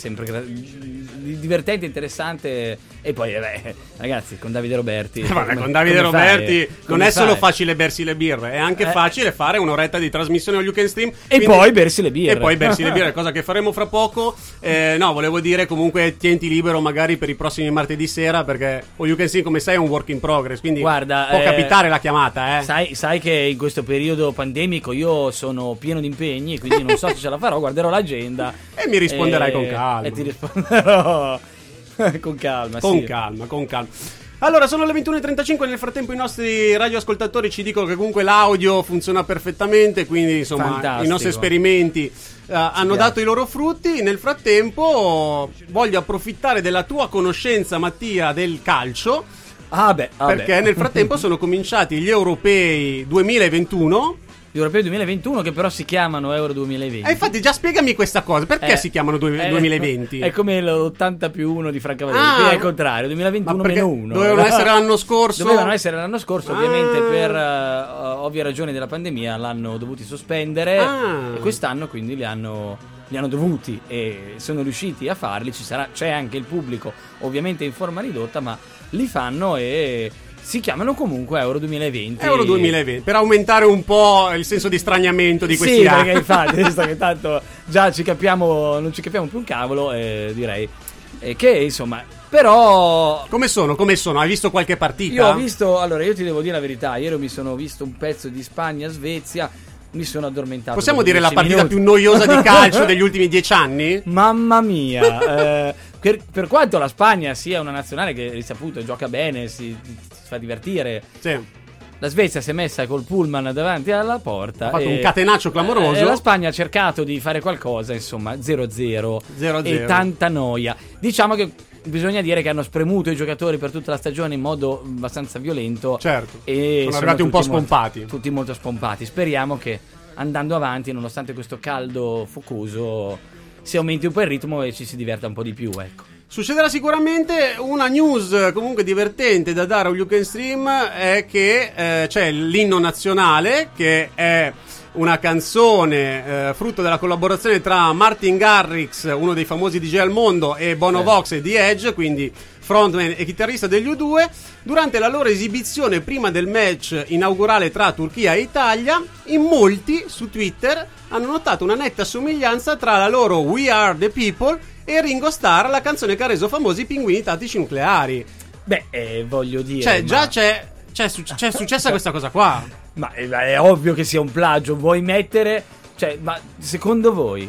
divertente, interessante. E poi ragazzi, con Davide Roberti Con Davide come fai? Roberti non Come è solo fai? facile bersi le birre, è anche facile fare un'oretta di trasmissione You Can Stream E poi bersi le birre. E poi bersi le birre, cosa che faremo fra poco. No, volevo dire comunque tienti libero magari per i prossimi martedì sera, perché You Can Stream, come sai, è un work in progress, quindi Guarda, può capitare la chiamata. Sai che in questo periodo pandemico io sono pieno di impegni, quindi non so se ce la farò, guarderò l'agenda E mi risponderai con calma. E ti risponderò con calma. Con sì. calma. Allora, sono le 21:35. Nel frattempo i nostri radioascoltatori ci dicono che comunque l'audio funziona perfettamente, quindi insomma Fantastico. i nostri esperimenti hanno piace. dato i loro frutti. Nel frattempo voglio approfittare della tua conoscenza, Mattia, del calcio, perché nel frattempo sono cominciati gli europei 2021. Gli europei 2021 che però si chiamano Euro 2020. E infatti già spiegami questa cosa, perché si chiamano 2020? È come l'80+1 di Franca Valenti, Ah, quindi è il contrario, 2021 perché meno 1. dovevano essere l'anno scorso? Dovevano essere l'anno scorso, ovviamente Ah. per ovvie ragioni della pandemia l'hanno dovuti sospendere e quest'anno quindi li hanno dovuti e sono riusciti a farli. C'è anche il pubblico, ovviamente in forma ridotta, ma li fanno e si chiamano comunque Euro 2020. Euro 2020, per aumentare un po' il senso di straniamento di questi sì, anni. perché infatti, visto che tanto già non ci capiamo più un cavolo, direi che insomma, però Come sono? Hai visto qualche partita? io ho visto, allora io ti devo dire la verità, ieri mi sono visto un pezzo di Spagna-Svezia, mi sono addormentato. Possiamo dopo dire la 10 partita minuti. più noiosa di calcio degli ultimi 10 anni? Mamma mia, per quanto la Spagna sia una nazionale che risaputo gioca bene, si fa divertire, Sì. la Svezia si è messa col pullman davanti alla porta. Ha fatto un catenaccio clamoroso. E la Spagna ha cercato di fare qualcosa, insomma, 0-0. 0-0. E tanta noia. Diciamo che bisogna dire che hanno spremuto i giocatori per tutta la stagione in modo abbastanza violento. Certo. E Sono arrivati un po' tutti spompati. tutti molto spompati. Speriamo che andando avanti, nonostante questo caldo focoso, si aumenti un po' il ritmo e ci si diverta un po' di più, ecco. Succederà sicuramente. Una news comunque divertente da dare a You Can Stream è che c'è l'inno nazionale, che è una canzone frutto della collaborazione tra Martin Garrix, uno dei famosi DJ al mondo, e Bono Vox e The Edge, quindi frontman e chitarrista degli U2. Durante la loro esibizione prima del match inaugurale tra Turchia e Italia, in molti su Twitter hanno notato una netta somiglianza tra la loro We Are The People e Ringo Starr, la canzone che ha reso famosi i Pinguini Tattici Nucleari. Voglio dire, Cioè, ma- già c'è successa questa cosa qua. Ma è ovvio che sia un plagio. Vuoi mettere, cioè, ma secondo voi,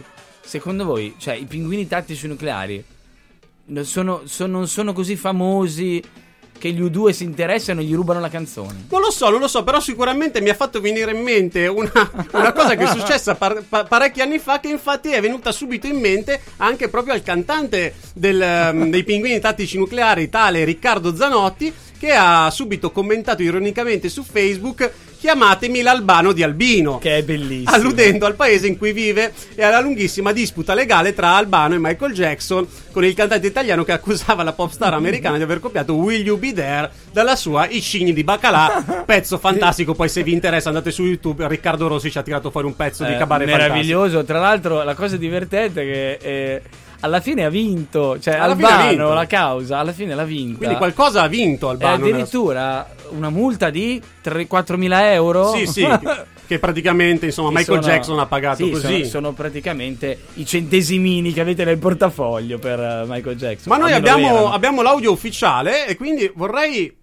cioè, i Pinguini Tattici Nucleari non sono così famosi che gli U2 si interessano e gli rubano la canzone? Non lo so, però sicuramente mi ha fatto venire in mente una cosa che è successa parecchi anni fa, che infatti è venuta subito in mente anche proprio al cantante dei Pinguini Tattici Nucleari, tale Riccardo Zanotti, che ha subito commentato ironicamente su Facebook: chiamatemi l'Albano di Albino, Che è bellissimo. alludendo al paese in cui vive e alla lunghissima disputa legale tra Albano e Michael Jackson, con il cantante italiano che accusava la pop star americana di aver copiato Will You Be There dalla sua I cigni di Bacalà. Pezzo fantastico. Poi se vi interessa andate su YouTube, Riccardo Rossi ci ha tirato fuori un pezzo di cabaret meraviglioso. Tra l'altro la cosa divertente è che alla fine ha vinto, cioè Alla fine ha Albano vinto. la causa alla fine l'ha vinta. Quindi qualcosa ha vinto E Albano. addirittura una multa di 4.000 euro. Sì, che praticamente insomma Michael Jackson ha pagato sì, così. sono praticamente i centesimini che avete nel portafoglio per Michael Jackson. Ma noi Almeno erano. abbiamo l'audio ufficiale e quindi vorrei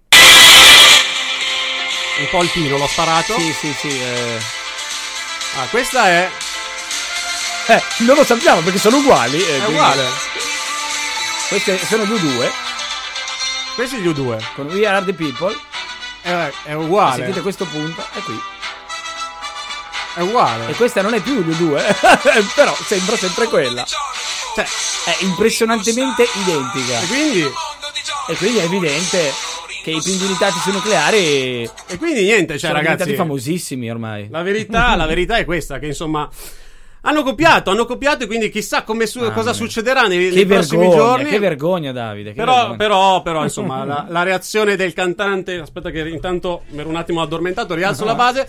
un po' altino, l'ho sparato. Sì. Questa è Non lo sappiamo perché sono uguali. è quindi- uguale. Queste sono due. Questi gli U2. Con We Are The People. È uguale. Sentite questo punto, è qui. È uguale. E questa non è più gli due, però sembra sempre quella. Cioè, È impressionantemente identica. e quindi E quindi è evidente che i pinguini tattici nucleari E quindi niente, cioè sono diventati ragazzi, famosissimi ormai. la verità è questa, che insomma hanno copiato e quindi chissà cosa succederà nei prossimi giorni. Che vergogna, Davide. Però, insomma, la reazione del cantante. Aspetta, che intanto mi ero un attimo addormentato, rialzo la base.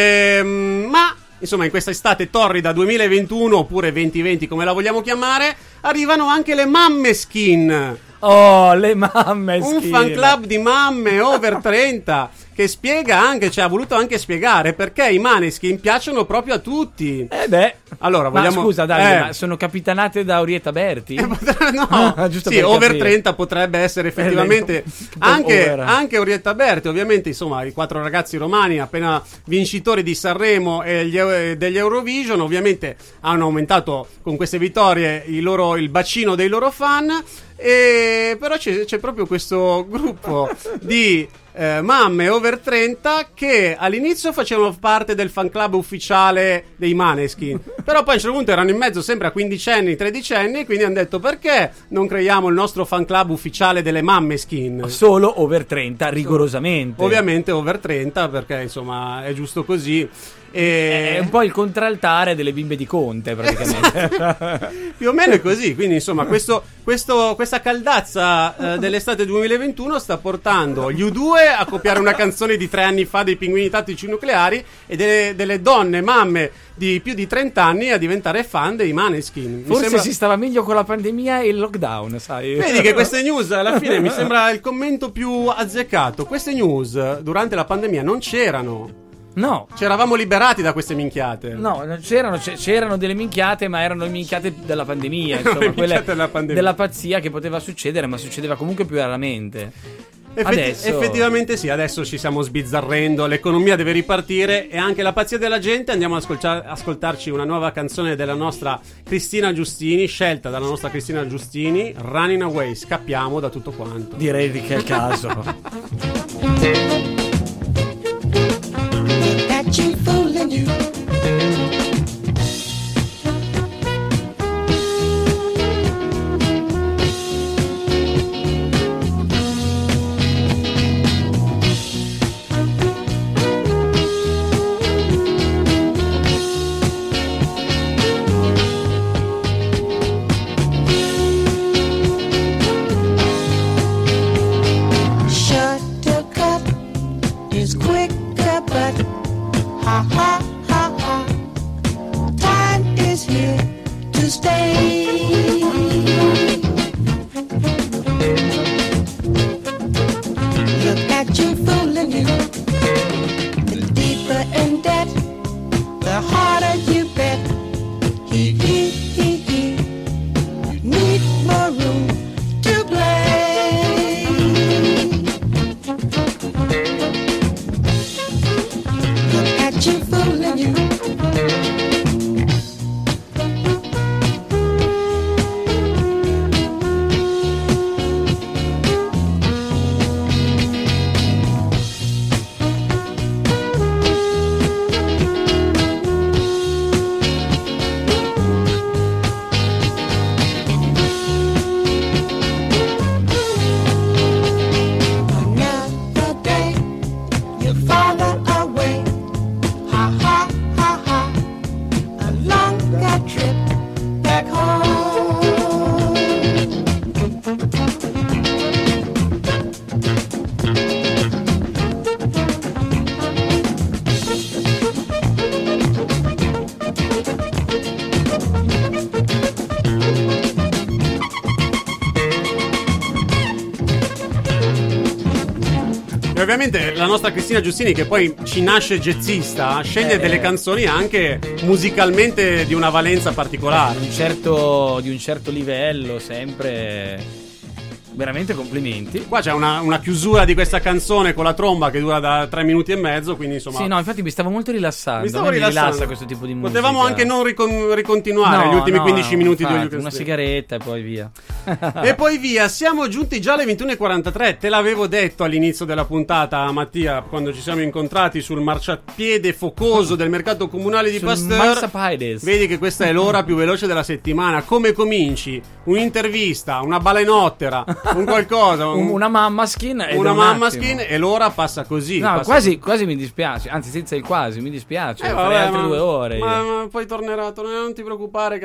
Ma insomma, in questa estate torrida 2021 oppure 2020, come la vogliamo chiamare, arrivano anche le Mammeskin. Oh, le mamme. Un fan club di mamme over 30 che spiega anche, cioè ha voluto anche spiegare perché i Maneskin piacciono proprio a tutti. Allora, ma vogliamo... scusa, Davide, ma sono capitanate da Orietta Berti? No, giusto sì, per over capire. 30 potrebbe essere effettivamente anche Orietta Berti. Ovviamente, insomma, i 4 ragazzi romani appena vincitori di Sanremo e degli Eurovision, ovviamente hanno aumentato con queste vittorie il bacino dei loro fan. Però c'è proprio questo gruppo di mamme over 30 che all'inizio facevano parte del fan club ufficiale dei Maneskin, però poi a un certo punto erano in mezzo sempre a 15enni, 13enni, e quindi hanno detto: perché non creiamo il nostro fan club ufficiale delle Mammeskin? Solo over 30, rigorosamente. Ovviamente over 30, perché insomma è giusto così. È un po' il contraltare delle bimbe di Conte, praticamente. Più o meno è così. Quindi insomma questa caldazza dell'estate 2021 sta portando gli U2 a copiare una canzone di 3 anni fa dei Pinguini Tattici Nucleari e delle donne, mamme di più di 30 anni a diventare fan dei Maneskin. Forse si stava meglio con la pandemia e il lockdown, sai. Vedi che queste news alla fine mi sembra il commento più azzeccato. Queste news durante la pandemia non c'erano. No, ci eravamo liberati da queste minchiate. No, c'erano delle minchiate, ma erano le minchiate della pandemia, insomma, quelle della pazzia che poteva succedere, ma succedeva comunque più raramente. Effettivamente sì, adesso ci stiamo sbizzarrendo, l'economia deve ripartire e anche la pazzia della gente. Andiamo ad ascoltarci una nuova canzone della nostra Cristina Giustini, scelta dalla nostra Cristina Giustini, Running Away, scappiamo da tutto quanto. Direi che è il caso. You fooling you. Shortcut is quicker, but ha ha ha ha. Time is here to stay. Look at you fooling you. The deeper in debt, the harder you bet. He. Need more room to play. Look at you fooling you. Another day, you follow away. Ha ha ha ha. A longer trip back home. E ovviamente la nostra Cristina Giustini, che poi ci nasce jazzista, sceglie delle canzoni anche musicalmente di una valenza particolare. Di un certo livello, sempre. Veramente complimenti. Qua c'è una chiusura di questa canzone con la tromba che dura da 3 minuti e mezzo, quindi insomma... Sì, no, infatti mi stavo molto rilassando. Mi stavo A me mi rilassando. rilassa questo tipo di musica. Potevamo anche non ricontinuare gli ultimi 15 minuti di infatti, All You Can una Stay. sigaretta e poi via. E poi via, siamo giunti già alle 21:43. Te l'avevo detto all'inizio della puntata, Mattia, quando ci siamo incontrati sul marciapiede focoso del mercato comunale di Sul Pasteur. Marsapides. Vedi che questa è l'ora più veloce della settimana. Come cominci? Un'intervista, una balenottera, un qualcosa, una mamma skin ed una un mamma attimo. skin, e l'ora passa così. No, passa... quasi mi dispiace, anzi senza il quasi, mi dispiace, farei vabbè, altre 2 ore. ma poi tornerà, non ti preoccupare che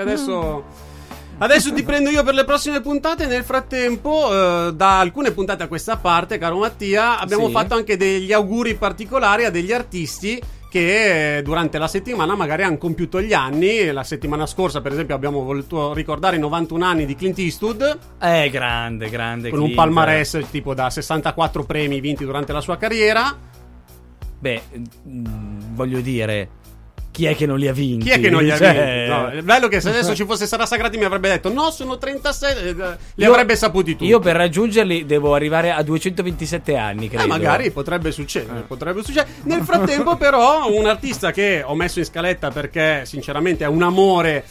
adesso ti prendo io per le prossime puntate. Nel frattempo, da alcune puntate a questa parte, caro Mattia, abbiamo Sì. fatto anche degli auguri particolari a degli artisti che durante la settimana magari hanno compiuto gli anni. La settimana scorsa, per esempio, abbiamo voluto ricordare i 91 anni di Clint Eastwood, Grande con un Clint. palmarès tipo da 64 premi vinti durante la sua carriera. Beh, voglio dire, chi è che non li ha vinti? Chi è che non li ha Cioè, vinti? No, è bello che se adesso ci fosse Sara Sagrati mi avrebbe detto no, sono 36, li Io- avrebbe saputi tutti. Io per raggiungerli devo arrivare a 227 anni, credo. Magari potrebbe succedere, Nel frattempo però un artista che ho messo in scaletta perché sinceramente è un amore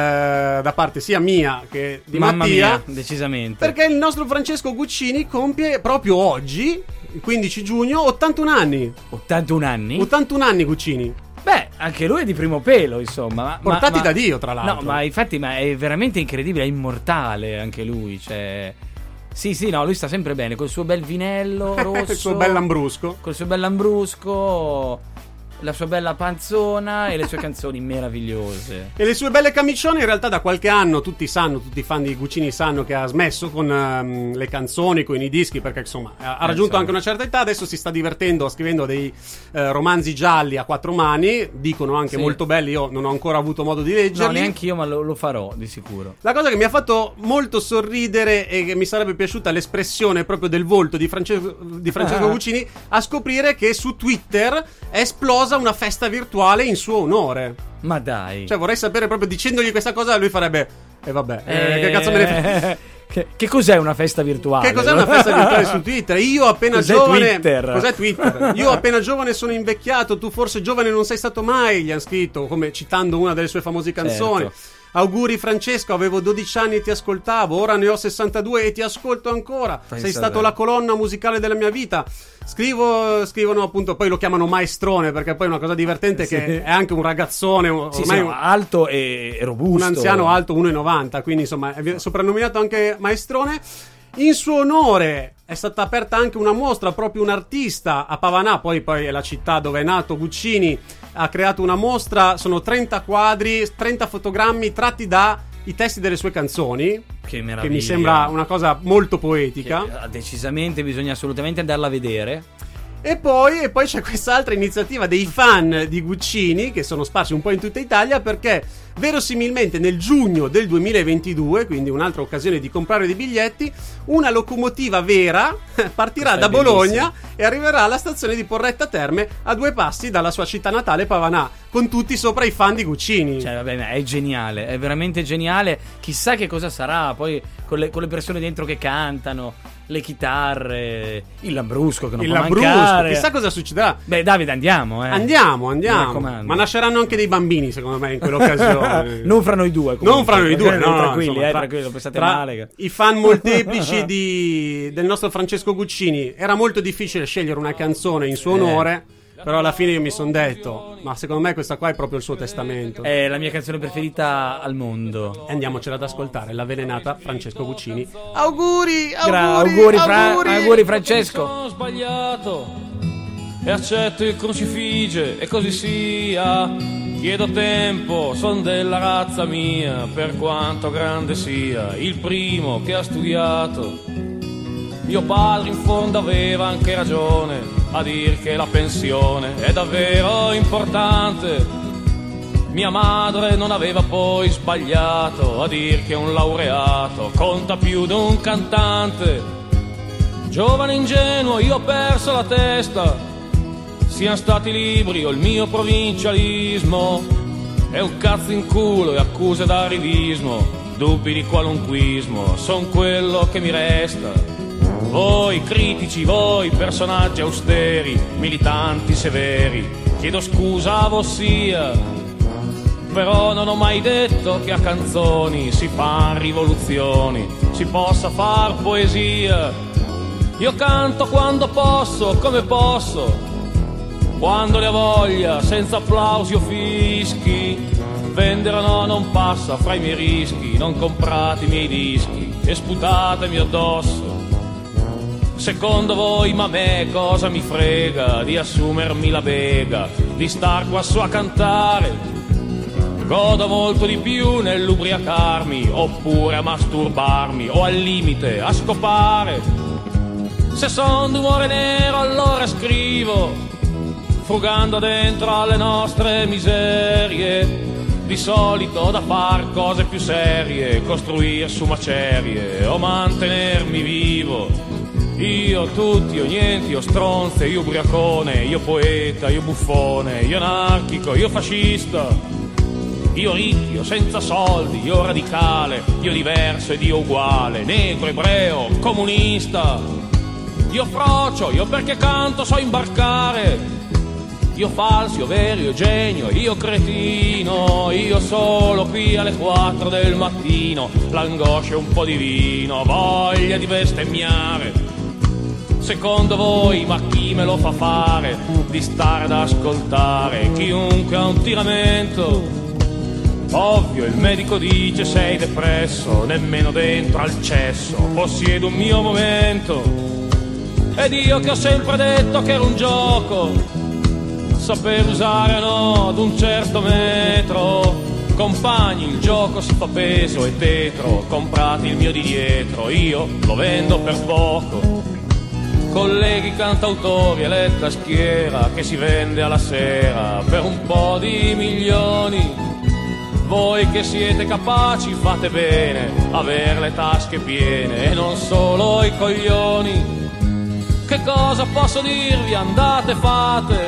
da parte sia mia che di Mamma Mattia, mia, decisamente. perché il nostro Francesco Guccini compie proprio oggi, il 15 giugno, 81 anni. 81 anni? 81 anni Guccini. Beh, anche lui è di primo pelo, insomma. Portati da Dio, tra l'altro. No, ma infatti è veramente incredibile, è immortale anche lui, cioè... Sì, no, lui sta sempre bene, col suo bel vinello rosso. Il suo bel lambrusco. Col suo bel lambrusco, la sua bella panzona e le sue canzoni meravigliose. E le sue belle camicione. In realtà da qualche anno tutti i fan di Guccini sanno che ha smesso con le canzoni, con i dischi, perché insomma ha raggiunto insomma. anche una certa età. Adesso si sta divertendo scrivendo dei romanzi gialli a 4 mani, dicono anche Sì. molto belli. Io non ho ancora avuto modo di leggerli. No, neanche io, ma lo farò di sicuro. La cosa che mi ha fatto molto sorridere e che mi sarebbe piaciuta l'espressione proprio del volto di Francesco Guccini, a scoprire che su Twitter è esplosa una festa virtuale in suo onore. Ma dai. Cioè vorrei sapere, proprio dicendogli questa cosa, lui farebbe vabbè, che cazzo me ne frega. Che cos'è una festa virtuale? Che cos'è una festa virtuale su Twitter? Io appena Cos'è giovane. Twitter? Cos'è Twitter? Io appena giovane sono invecchiato, tu forse giovane non sei stato mai, gli hanno scritto, come citando una delle sue famose canzoni. Certo. Auguri Francesco, avevo 12 anni e ti ascoltavo, ora ne ho 62 e ti ascolto ancora. Pensa Sei stato te. la colonna musicale della mia vita. Scrivono appunto, poi lo chiamano maestrone, perché poi è una cosa divertente Sì. che è anche un ragazzone, Sì, ormai alto e robusto. un anziano alto 1,90, quindi insomma è soprannominato anche maestrone. In suo onore è stata aperta anche una mostra, proprio un artista a Pavanà, poi è la città dove è nato Guccini, ha creato una mostra, sono 30 quadri, 30 fotogrammi tratti da i testi delle sue canzoni, Che meraviglia. che mi sembra una cosa molto poetica. Decisamente bisogna assolutamente andarla a vedere. E poi c'è quest'altra iniziativa dei fan di Guccini, che sono sparsi un po' in tutta Italia, perché verosimilmente nel giugno del 2022, quindi un'altra occasione di comprare dei biglietti, una locomotiva vera partirà da Bologna e arriverà alla stazione di Porretta Terme, a 2 passi dalla sua città natale Pavanà, con tutti sopra i fan di Guccini. Cioè, vabbè, ma è geniale, è veramente geniale. Chissà che cosa sarà poi con le persone dentro che cantano, le chitarre, il lambrusco che non può mancare. Chissà cosa succederà. Beh, Davide, andiamo. Andiamo. Mi raccomando. Ma nasceranno anche dei bambini, secondo me, in quell'occasione. Non fra noi due, comunque. Non fra noi due, no, tranquilli, insomma, tranquilli, non pensate tra male. I fan molteplici del nostro Francesco Guccini era molto difficile scegliere una canzone in suo onore, però alla fine io mi sono detto, ma secondo me questa qua è proprio il suo testamento. È la mia canzone preferita al mondo. E andiamocela ad ascoltare, l'avvelenata Francesco Guccini. Auguri Auguri Francesco. Sono sbagliato e accetto il crucifige e così sia. Chiedo tempo, son della razza mia, per quanto grande sia, il primo che ha studiato. Mio padre in fondo aveva anche ragione a dir che la pensione è davvero importante. Mia madre non aveva poi sbagliato a dir che un laureato conta più di un cantante. Giovane ingenuo, io ho perso la testa. Siano stati libri o il mio provincialismo, è un cazzo in culo e accuse d'arrivismo, dubbi di qualunquismo, son quello che mi resta. Voi critici, voi personaggi austeri, militanti severi, chiedo scusa a vossia, però non ho mai detto che a canzoni si fan rivoluzioni, si possa far poesia. Io canto quando posso, come posso, quando ne ho voglia, senza applausi o fischi. Vendere no, non passa fra i miei rischi. Non comprate i miei dischi e sputatemi addosso. Secondo voi, ma a me cosa mi frega di assumermi la bega, di star qua su a cantare? Godo molto di più nell'ubriacarmi, oppure a masturbarmi, o al limite a scopare. Se son d'umore nero allora scrivo, frugando dentro alle nostre miserie. Di solito da far cose più serie, costruire su macerie o mantenermi vivo. Io tutti, io niente, io stronze, io ubriacone, io poeta, io buffone, io anarchico, io fascista. Io ricco, io senza soldi, io radicale, io diverso ed io uguale, negro, ebreo, comunista. Io frocio, io perché canto so imbarcare. Io falso, io vero, io genio, io cretino. Io solo qui alle 4 del mattino, l'angoscia e un po' di vino, voglia di bestemmiare. Secondo voi, ma chi me lo fa fare di stare ad ascoltare chiunque ha un tiramento? Ovvio, il medico dice sei depresso, nemmeno dentro al cesso possiedo un mio momento. Ed io che ho sempre detto che era un gioco, saper usare no ad un certo metro. Compagni, il gioco si fa peso e tetro, comprate il mio di dietro, io lo vendo per poco. Colleghi cantautori, eletta schiera che si vende alla sera per un po' di milioni. Voi che siete capaci fate bene, aver le tasche piene e non solo i coglioni. Che cosa posso dirvi? Andate, fate,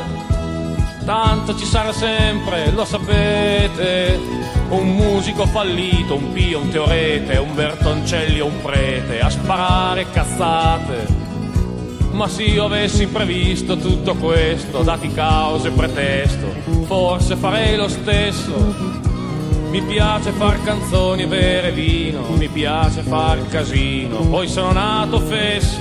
tanto ci sarà sempre, lo sapete. Un musico fallito, un pio, un teorete, un Bertoncelli o un prete a sparare cazzate. Ma se io avessi previsto tutto questo, dati cause e pretesto, forse farei lo stesso. Mi piace far canzoni e bere vino, mi piace far casino, poi sono nato fesso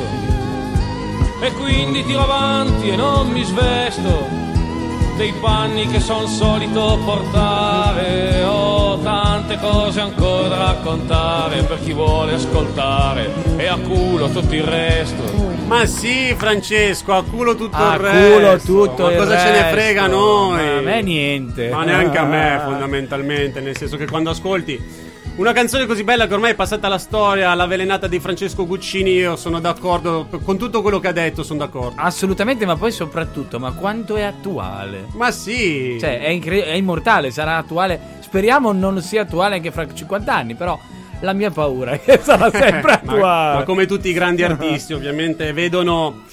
e quindi tiro avanti e non mi svesto dei panni che son solito portare. Ho tante cose ancora da raccontare per chi vuole ascoltare e a culo tutto il resto. Ma sì, Francesco, a culo tutto il culo resto. tutto ma il cosa resto. ce ne frega a noi? Ma a me niente. Ma neanche a me, fondamentalmente. Nel senso che quando ascolti una canzone così bella che ormai è passata alla storia, La Velenata di Francesco Guccini, io sono d'accordo con tutto quello che ha detto, sono d'accordo. Assolutamente, ma poi soprattutto, ma quanto è attuale? Ma sì. Cioè, è immortale, sarà attuale. Speriamo non sia attuale anche fra 50 anni, però la mia paura è che sarà sempre attuale. Ma come tutti i grandi artisti, ovviamente, vedono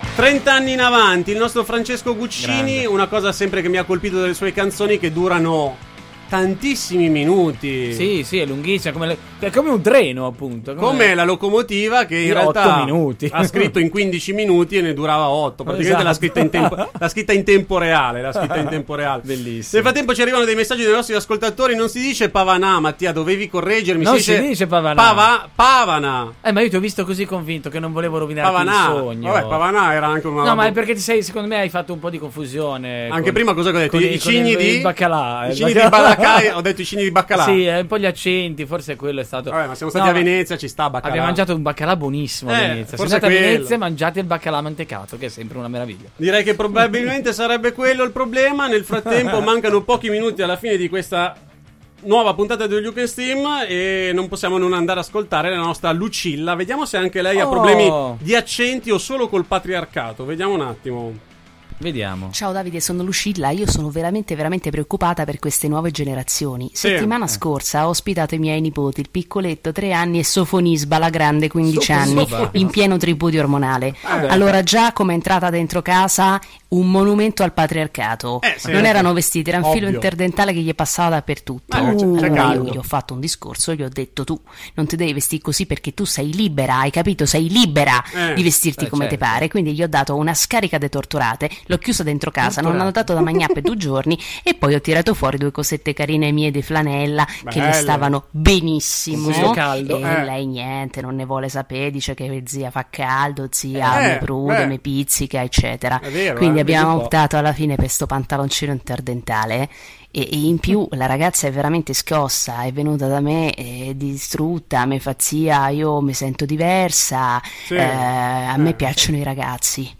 30 anni in avanti. Il nostro Francesco Guccini, Grande. una cosa sempre che mi ha colpito delle sue canzoni che durano tantissimi minuti. Sì, è lunghissima, è come un treno, appunto. Come la locomotiva che in Di realtà 8 minuti. ha scritto in 15 minuti e ne durava 8. Praticamente Esatto. l'ha scritta in tempo reale. Bellissimo. Nel frattempo ci arrivano dei messaggi dei nostri ascoltatori. Non si dice Pavanà, Mattia, dovevi correggermi. Non si dice Pavanà. Pavana. Ma io ti ho visto così convinto che non volevo rovinarti Pavanà. il sogno. Vabbè, Pavanà era anche una. No, ma è perché secondo me hai fatto un po' di confusione. Anche prima cosa che ho detto? I cigni di baccalà. I cigni di Balacai. Ho detto i cigni di baccalà. Sì, un po' gli accenti, forse quello è stato. Vabbè, ma siamo stati a Venezia, ci sta baccalà. Abbiamo mangiato un baccalà buonissimo a Venezia. Se forse andate a quello. Venezia mangiate il baccalà mantecato, che è sempre una meraviglia. Direi che probabilmente sarebbe quello il problema. Nel frattempo mancano pochi minuti alla fine di questa nuova puntata di You Can Steam e non possiamo non andare ad ascoltare la nostra Lucilla. Vediamo se anche lei ha problemi di accenti o solo col patriarcato. Vediamo un attimo. Vediamo. Ciao Davide, sono Lucilla. Io sono veramente preoccupata per queste nuove generazioni. Settimana scorsa ho ospitato i miei nipoti, il piccoletto 3 anni e Sofonisba, la grande 15 anni, in pieno tripudio ormonale. Allora già come è entrata dentro casa un monumento al patriarcato. Non erano vestiti, era un filo interdentale che gli passava dappertutto. Allora io gli ho fatto un discorso, gli ho detto tu non ti devi vestire così perché tu sei libera, hai capito? Sei libera di vestirti come ti pare. Quindi gli ho dato una scarica de torturate. L'ho chiuso dentro casa, non ho dato da mangiare per 2 giorni e poi ho tirato fuori 2 cosette carine mie di flanella che le stavano benissimo. Sì, caldo. E lei niente, non ne vuole sapere, dice che zia fa caldo, zia mi prude, mi pizzica, eccetera. È vero, quindi vedi abbiamo un po'. optato alla fine per sto pantaloncino interdentale. E in più la ragazza è veramente scossa, è venuta da me distrutta, mi fa zia, io mi sento diversa, Sì. a me piacciono i ragazzi.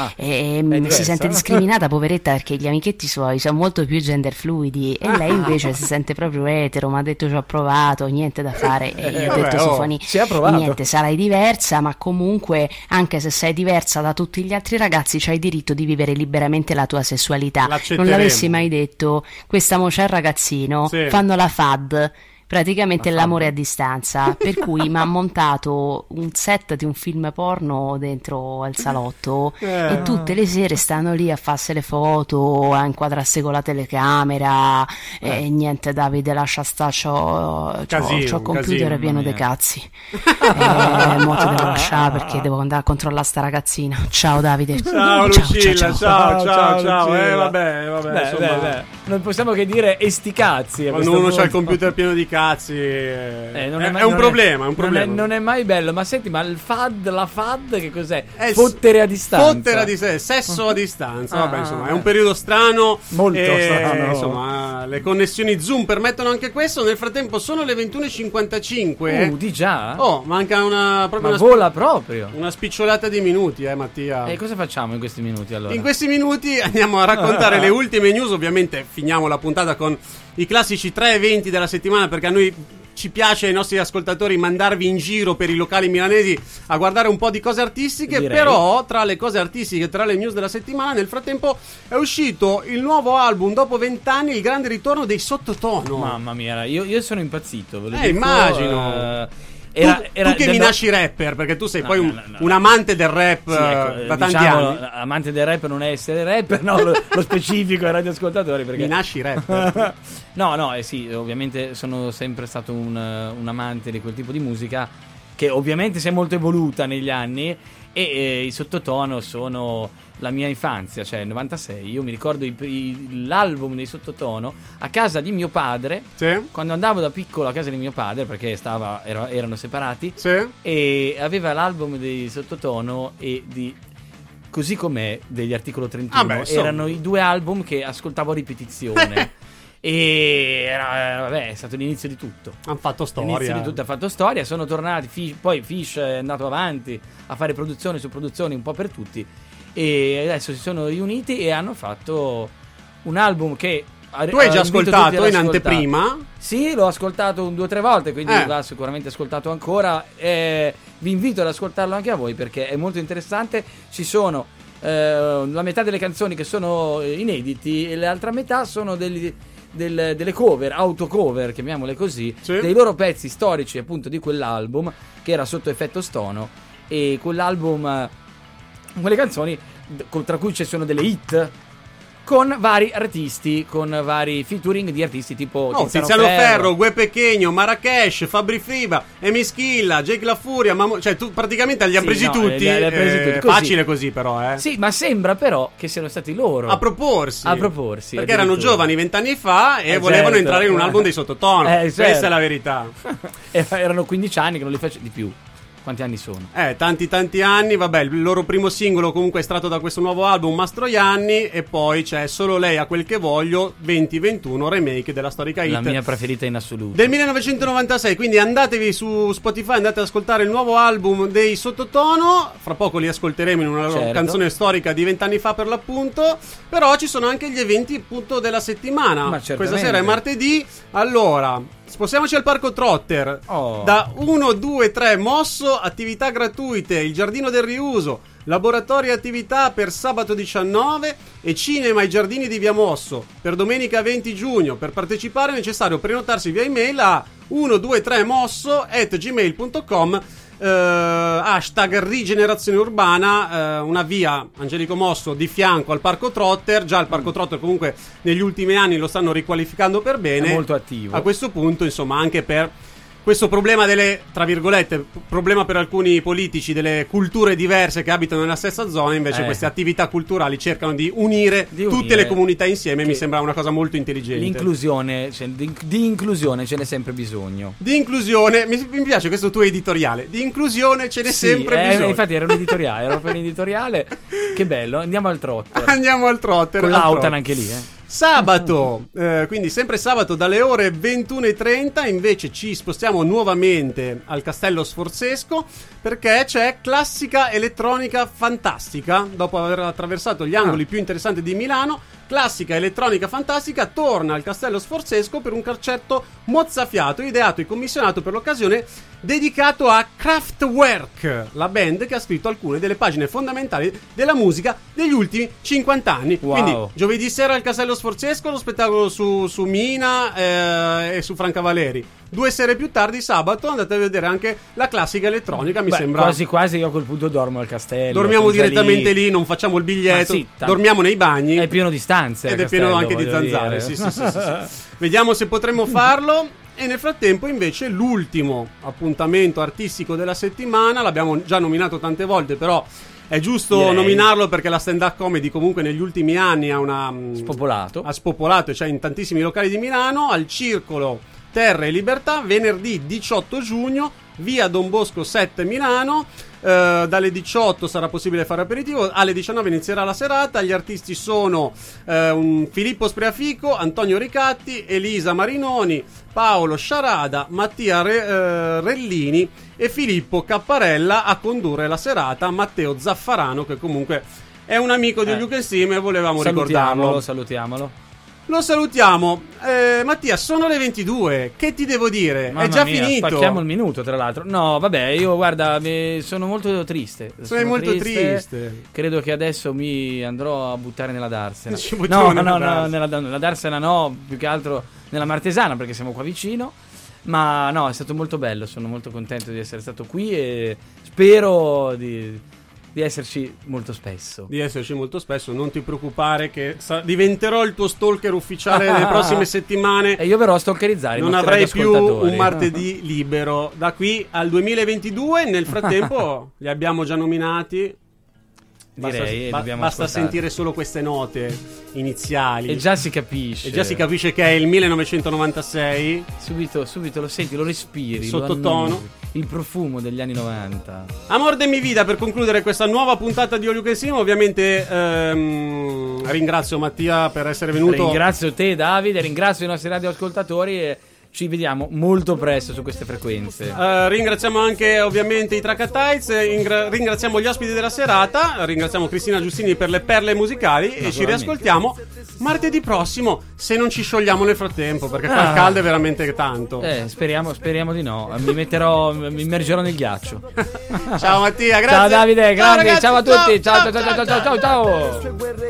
E diversa, si sente no? discriminata, poveretta, perché gli amichetti suoi sono molto più gender fluidi e lei invece si sente proprio etero. Mi ha detto ci ho provato, niente da fare. E io ho detto Sofoni, ci ha provato. niente, sarai diversa, ma comunque anche se sei diversa da tutti gli altri ragazzi c'hai diritto di vivere liberamente la tua sessualità. Non L'accetteremo. l'avessi mai detto, questa mo c'è il ragazzino, Sì. fanno la FAD, praticamente l'amore a distanza, per cui mi ha montato un set di un film porno dentro al salotto e tutte le sere stanno lì a farsi le foto, a inquadrarsi con la telecamera e niente, Davide lascia sta, c'ho Casino, il computer casino, pieno mamma dei mia. cazzi mo ti devo lasciare perché devo andare a controllare sta ragazzina. Ciao Davide. Ciao Lucilla, ciao. Lucilla. Vabbè, insomma. Beh. Non possiamo che dire e sti cazzi. a Quando questo uno c'ha il punto. computer pieno di cazzi, Non è mai- un non problema, è un problema. Non è mai bello, ma senti, ma la FAD che cos'è? È Fottere a distanza. Fottere a distanza, sesso a distanza. Vabbè, insomma, è un eh. periodo strano. Molto strano. Insomma, le connessioni Zoom permettono anche questo. Nel frattempo sono le 21:55. Di già? Oh, manca proprio Ma vola proprio. una spicciolata di minuti, Mattia. E cosa facciamo in questi minuti allora? In questi minuti andiamo a raccontare le ultime news. Ovviamente finiamo la puntata con i classici 3 eventi della settimana, perché a noi ci piace, ai nostri ascoltatori, mandarvi in giro per i locali milanesi a guardare un po' di cose artistiche. Direi. Però tra le cose artistiche, tra le news della settimana, nel frattempo è uscito il nuovo album dopo 20 anni, il grande ritorno dei Sottotono. Mamma mia, io sono impazzito. Ve lo dico, immagino. Era tu che del mi no- nasci rapper, perché tu sei No, poi no. un amante del rap Sì, ecco, da tanti diciamo, anni. amante del rap non è essere rapper, no, lo specifico ai radioascoltatori perché Mi nasci rapper. no, sì, ovviamente sono sempre stato un amante di quel tipo di musica che ovviamente si è molto evoluta negli anni e i Sottotono sono la mia infanzia, cioè nel 96. Io mi ricordo l'album dei Sottotono a casa di mio padre, Sì? quando andavo da piccolo a casa di mio padre perché erano separati Sì? e aveva l'album dei Sottotono e di Così com'è degli Articolo 31. Ah beh, insomma. Erano i 2 album che ascoltavo a ripetizione e vabbè, è stato l'inizio di tutto. Hanno fatto L'inizio storia. di tutto, ha fatto storia. Sono tornati, poi Fish è andato avanti a fare produzioni su produzioni un po' per tutti e adesso si sono riuniti e hanno fatto un album che Tu hai già invito tutti ascoltato ad in ascoltare. anteprima? Sì, l'ho ascoltato 2 o 3 volte, quindi Eh. va sicuramente ascoltato ancora. Vi invito ad ascoltarlo anche a voi perché è molto interessante. Ci sono la metà delle canzoni che sono inediti e l'altra metà sono delle cover, autocover, chiamiamole così, Sì. dei loro pezzi storici appunto di quell'album che era sotto effetto Stono. E quell'album, quelle canzoni tra cui ci sono delle hit con vari artisti, con vari featuring di artisti tipo Tiziano Ferro, Gue Pechegno, Marrakesh, Fabri Friba, Emischilla, Jake La Furia, cioè tu praticamente li hai Sì, presi no, tutti. li hai presi tutti, così. Facile così però, Sì, ma sembra però che siano stati loro A proporsi. Perché erano addirittura. giovani 20 anni fa e volevano certo. entrare in un album dei Sottotono. Certo. Questa è la verità. Erano 15 anni che non li facevano di più. Quanti anni sono? Tanti anni. Vabbè, il loro primo singolo comunque è estratto da questo nuovo album, Mastroianni, e poi c'è Solo lei ha quel che voglio, 2021, remake della storica hit La mia preferita in assoluto. del 1996. Quindi andatevi su Spotify, andate ad ascoltare il nuovo album dei Sottotono. Fra poco li ascolteremo in una loro Certo. canzone storica di 20 anni fa per l'appunto. Però ci sono anche gli eventi appunto della settimana. Ma certamente. Questa sera è martedì. Allora, spostiamoci al Parco Trotter. Oh. Da 1, 2, 3 Mosso, attività gratuite, il Giardino del Riuso, laboratori e attività per sabato 19 e cinema ai Giardini di Via Mosso per domenica 20 giugno. Per partecipare è necessario prenotarsi via email a 123mosso@gmail.com. Hashtag rigenerazione urbana, una via Angelico Mosso di fianco al Parco Trotter. Già il Parco Trotter comunque negli ultimi anni lo stanno riqualificando per bene. È molto attivo. A questo punto, insomma, anche per questo problema delle, tra virgolette, problema per alcuni politici, delle culture diverse che abitano nella stessa zona, invece queste attività culturali cercano di unire tutte le comunità insieme, mi sembra una cosa molto intelligente. L'inclusione, cioè, di inclusione ce n'è sempre bisogno. Di inclusione, mi piace questo tuo editoriale, di inclusione ce n'è sempre bisogno. Infatti era un editoriale, era proprio un editoriale, che bello, andiamo al trotter. Andiamo al trotter. Con l'Autan anche lì, Sabato, quindi sempre sabato dalle ore 21:30 invece ci spostiamo nuovamente al Castello Sforzesco perché c'è Classica Elettronica Fantastica. Dopo aver attraversato gli angoli più interessanti di Milano, Classica Elettronica Fantastica torna al Castello Sforzesco per un concerto mozzafiato ideato e commissionato per l'occasione, dedicato a Kraftwerk, la band che ha scritto alcune delle pagine fondamentali della musica degli ultimi 50 anni. Wow. Quindi giovedì sera al Castello Sforzesco lo spettacolo su Mina e su Francavaleri. 2 sere più tardi, sabato, andate a vedere anche la Classica Elettronica. Mi sembra quasi io a quel punto dormo al castello. Dormiamo direttamente lì, non facciamo il biglietto, dormiamo nei bagni. È pieno di stanze ed è pieno anche di zanzare. Sì. Vediamo se potremmo farlo. E nel frattempo invece l'ultimo appuntamento artistico della settimana, l'abbiamo già nominato tante volte, però è giusto nominarlo perché la stand-up comedy comunque negli ultimi anni ha spopolato, cioè in tantissimi locali di Milano, al Circolo Terra e Libertà, venerdì 18 giugno, via Don Bosco 7 Milano. Dalle 18 sarà possibile fare aperitivo, alle 19 inizierà la serata. Gli artisti sono Filippo Spreafico, Antonio Ricatti, Elisa Marinoni, Paolo Sciarada, Mattia Rellini e Filippo Capparella. A condurre la serata Matteo Zaffarano, che comunque è un amico di All You Can Sing e volevamo ricordarlo. Salutiamolo. Lo salutiamo. Mattia, sono le 22. Che ti devo dire? Mamma è già mia, finito. Spacchiamo il minuto, tra l'altro. No, vabbè, io guarda, sono molto triste. Sei molto triste. Credo che adesso mi andrò a buttare nella Darsena. No, nella Darsena no, più che altro nella Martesana, perché siamo qua vicino. Ma no, è stato molto bello. Sono molto contento di essere stato qui e spero di esserci molto spesso. Non ti preoccupare che diventerò il tuo stalker ufficiale nelle prossime settimane. E io verrò a stalkerizzare. Non avrai più un martedì libero da qui al 2022. Nel frattempo li abbiamo già nominati. Basta sentire solo queste note iniziali e già si capisce. Che è il 1996. Subito lo senti, lo respiri, sottotono, il profumo degli anni 90. Amor de mi vida, per concludere questa nuova puntata di All You Can Sing. Ovviamente ringrazio Mattia per essere venuto. Ringrazio te, Davide, ringrazio i nostri radioascoltatori e ci vediamo molto presto su queste frequenze. Ringraziamo anche ovviamente i Tracatites, ringraziamo gli ospiti della serata, ringraziamo Cristina Giustini per le perle musicali e ci riascoltiamo martedì prossimo, se non ci sciogliamo nel frattempo, perché qua il caldo è veramente tanto. Speriamo di no. Mi immergerò nel ghiaccio. Ciao Mattia, grazie. Ciao Davide, grande, ragazzi, ciao a tutti. Ciao.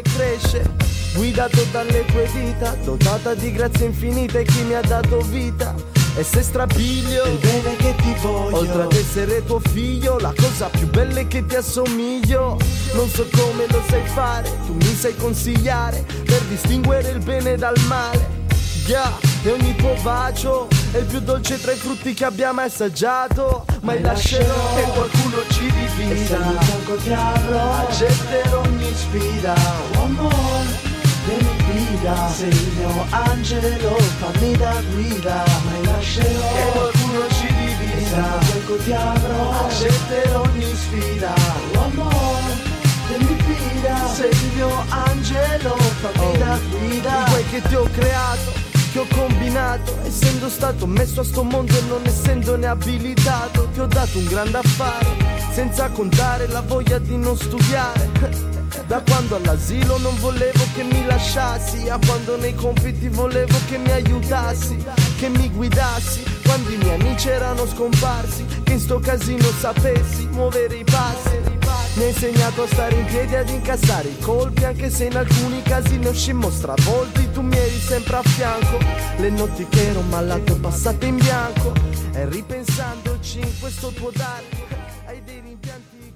Guidato dalle tue dita, dotata di grazia infinita e chi mi ha dato vita. E se strapiglio il bene che ti voglio, oltre ad essere tuo figlio, la cosa più bella è che ti assomiglio. Non so come lo sai fare, tu mi sai consigliare per distinguere il bene dal male. E ogni tuo bacio è il più dolce tra i frutti che abbiamo assaggiato. Mai lascerò che qualcuno ci divida, e se al mio fianco ti avrò, accetterò ogni sfida. Amore, guida, sei il mio angelo, fammi da guida. Mai lascerò che qualcuno ci divida, e se ti avrò, accetterò ogni sfida. Amore, mi guida, sei il mio angelo, fammi da guida. Di quel che ti ho creato, che ho combinato, essendo stato messo a sto mondo e non essendone abilitato. Ti ho dato un grande affare, senza contare la voglia di non studiare. Da quando all'asilo non volevo che mi lasciassi, a quando nei compiti volevo che mi aiutassi, che mi guidassi, quando i miei amici erano scomparsi, che in sto casino sapessi muovere i passi. Mi hai insegnato a stare in piedi, ad incassare i colpi, anche se in alcuni casi ne uscimmo stravolti. Tu mi eri sempre a fianco, le notti che ero malato passate in bianco, e ripensandoci in questo tuo dare ai dei